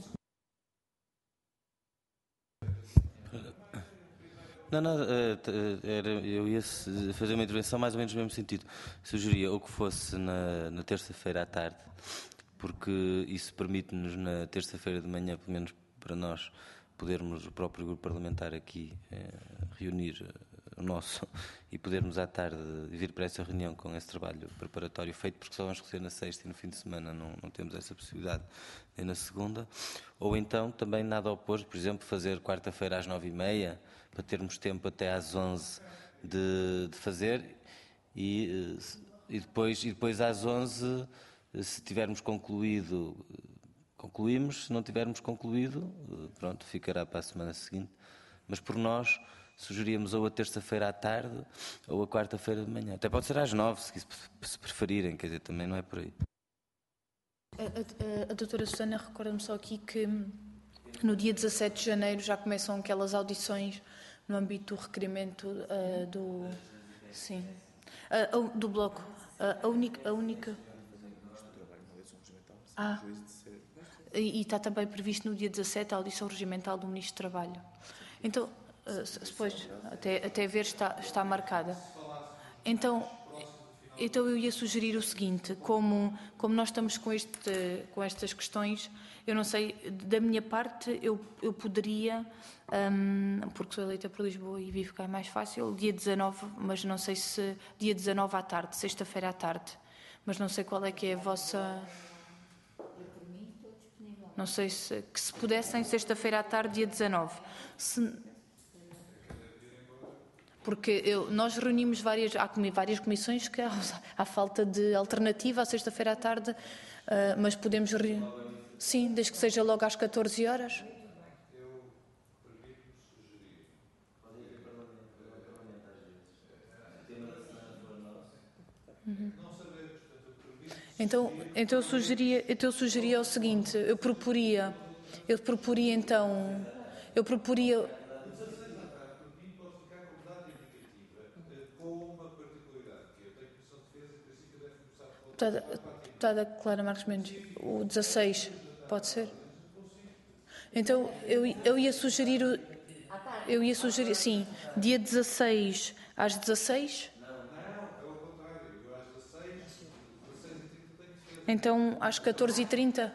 Não, não, era, eu ia fazer uma intervenção mais ou menos no mesmo sentido. Sugeria ou que fosse na, na terça-feira à tarde, porque isso permite-nos na terça-feira de manhã, pelo menos para nós, podermos, o próprio grupo parlamentar aqui, eh, reunir o nosso e podermos à tarde vir para essa reunião com esse trabalho preparatório feito, porque só vamos receber na sexta e no fim de semana não, não temos essa possibilidade, nem na segunda. Ou então, também nada oposto, por exemplo, fazer quarta-feira às nove e meia, para termos tempo até às onze de, de fazer, e, e, depois, e depois às onze... Se tivermos concluído, concluímos. Se não tivermos concluído, pronto, ficará para a semana seguinte. Mas por nós, sugeríamos ou a terça-feira à tarde ou a quarta-feira de manhã. Até pode ser às nove, se preferirem, quer dizer, também não é por aí. A, a, a doutora Susana recorda-me só aqui que no dia dezassete de janeiro já começam aquelas audições no âmbito do requerimento uh, do... Sim. Uh, do bloco. Uh, a única... A única Ah, e está também previsto no dia dezassete a audição regimental do Ministro do Trabalho. Então, depois, até, até ver, está, está marcada. Então, então, eu ia sugerir o seguinte, como, como nós estamos com, este, com estas questões, eu não sei, da minha parte, eu, eu poderia, um, porque sou eleita por Lisboa e vivo cá é mais fácil, dia dezanove, mas não sei se, dia dezanove à tarde, sexta-feira à tarde, mas não sei qual é que é a vossa... Não sei se, que se pudessem, sexta-feira à tarde, dia dezanove. Se, porque eu, nós reunimos várias, há várias comissões que há, há falta de alternativa à sexta-feira à tarde, uh, mas podemos... Re... Sim, desde que seja logo às catorze horas. Uhum. Então, então, eu sugeria, então eu sugeria o seguinte, eu proporia, eu proporia então, eu proporia... Deputada Clara Marques Mendes, o dezasseis, pode ser? Então, eu, eu ia sugerir, eu ia sugerir, sim, dia dezasseis às dezasseis. Então, às catorze e trinta?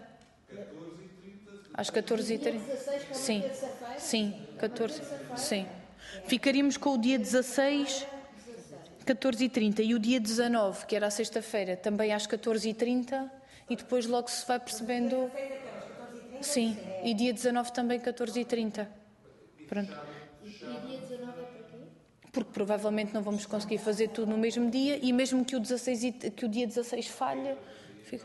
Às catorze e trinta? Sim, sim, catorze, sim. Ficaríamos com o dia dezasseis, catorze e trinta e o dia dezanove, que era a sexta-feira, também às catorze e trinta e depois logo se vai percebendo... Sim, e dia dezanove também catorze e trinta. Pronto. E dia dezanove é para quê? Porque provavelmente não vamos conseguir fazer tudo no mesmo dia e mesmo que o, dezasseis, que o dia dezasseis falhe... Fica...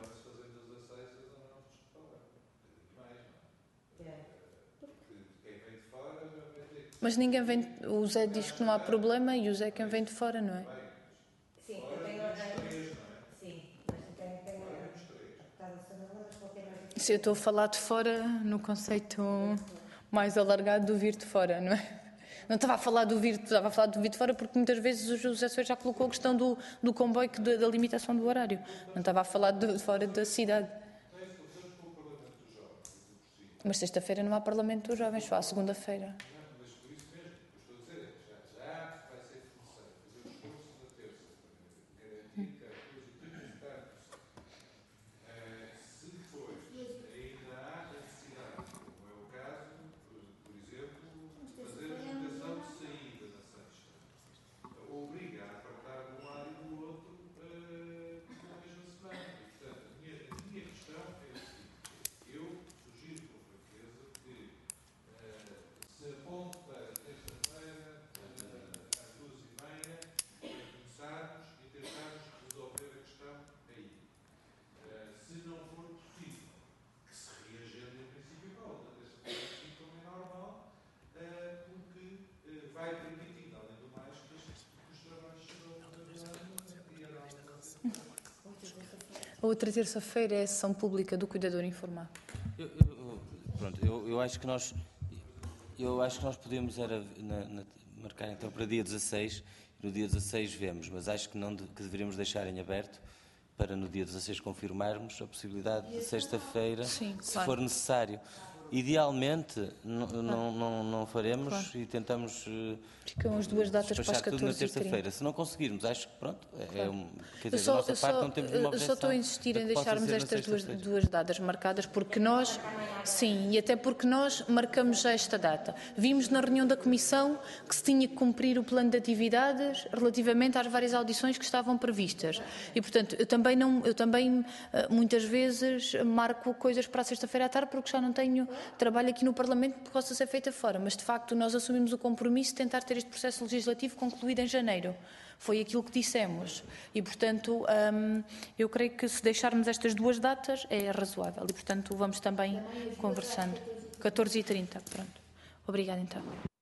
Mas ninguém vem... O Zé diz que não há problema e o Zé é quem vem de fora, não é? Sim, eu tenho... Sim, mas tenho... Se eu estou a falar de fora, no conceito mais alargado do vir de fora, não é? Não estava a falar do vir, estava a falar do vir de fora porque muitas vezes o José Soares já colocou a questão do, do comboio, da, da limitação do horário. Não estava a falar de fora da cidade. Mas sexta-feira não há Parlamento dos Jovens, só há segunda-feira. A outra terça-feira é a sessão pública do cuidador informado. Eu, eu, pronto, eu, eu acho que nós, eu acho que nós podemos era na, na, marcar então para dia dezasseis. No dia dezasseis vemos, mas acho que não de, que deveríamos deixar em aberto para no dia dezasseis confirmarmos a possibilidade de sexta-feira, se claro. for necessário. Idealmente não, claro. não, não, não faremos claro. E tentamos ficam as duas datas para as tudo na terça-feira. Se não conseguirmos, acho que pronto, é claro. um, quer dizer, só, da nossa só, parte não temos uma objeção. Eu só estou a insistir em deixarmos estas duas, duas datas marcadas porque nós, sim, e até porque nós marcamos já esta data. Vimos na reunião da Comissão que se tinha que cumprir o plano de atividades relativamente às várias audições que estavam previstas. E, portanto, eu também, não, eu também muitas vezes marco coisas para a sexta-feira à tarde porque já não tenho trabalho aqui no Parlamento que possa ser feita fora, mas de facto nós assumimos o compromisso de tentar ter este processo legislativo concluído em janeiro. Foi aquilo que dissemos e, portanto, hum, eu creio que se deixarmos estas duas datas é razoável e, portanto, vamos também conversando. catorze e trinta, pronto. Obrigada, então.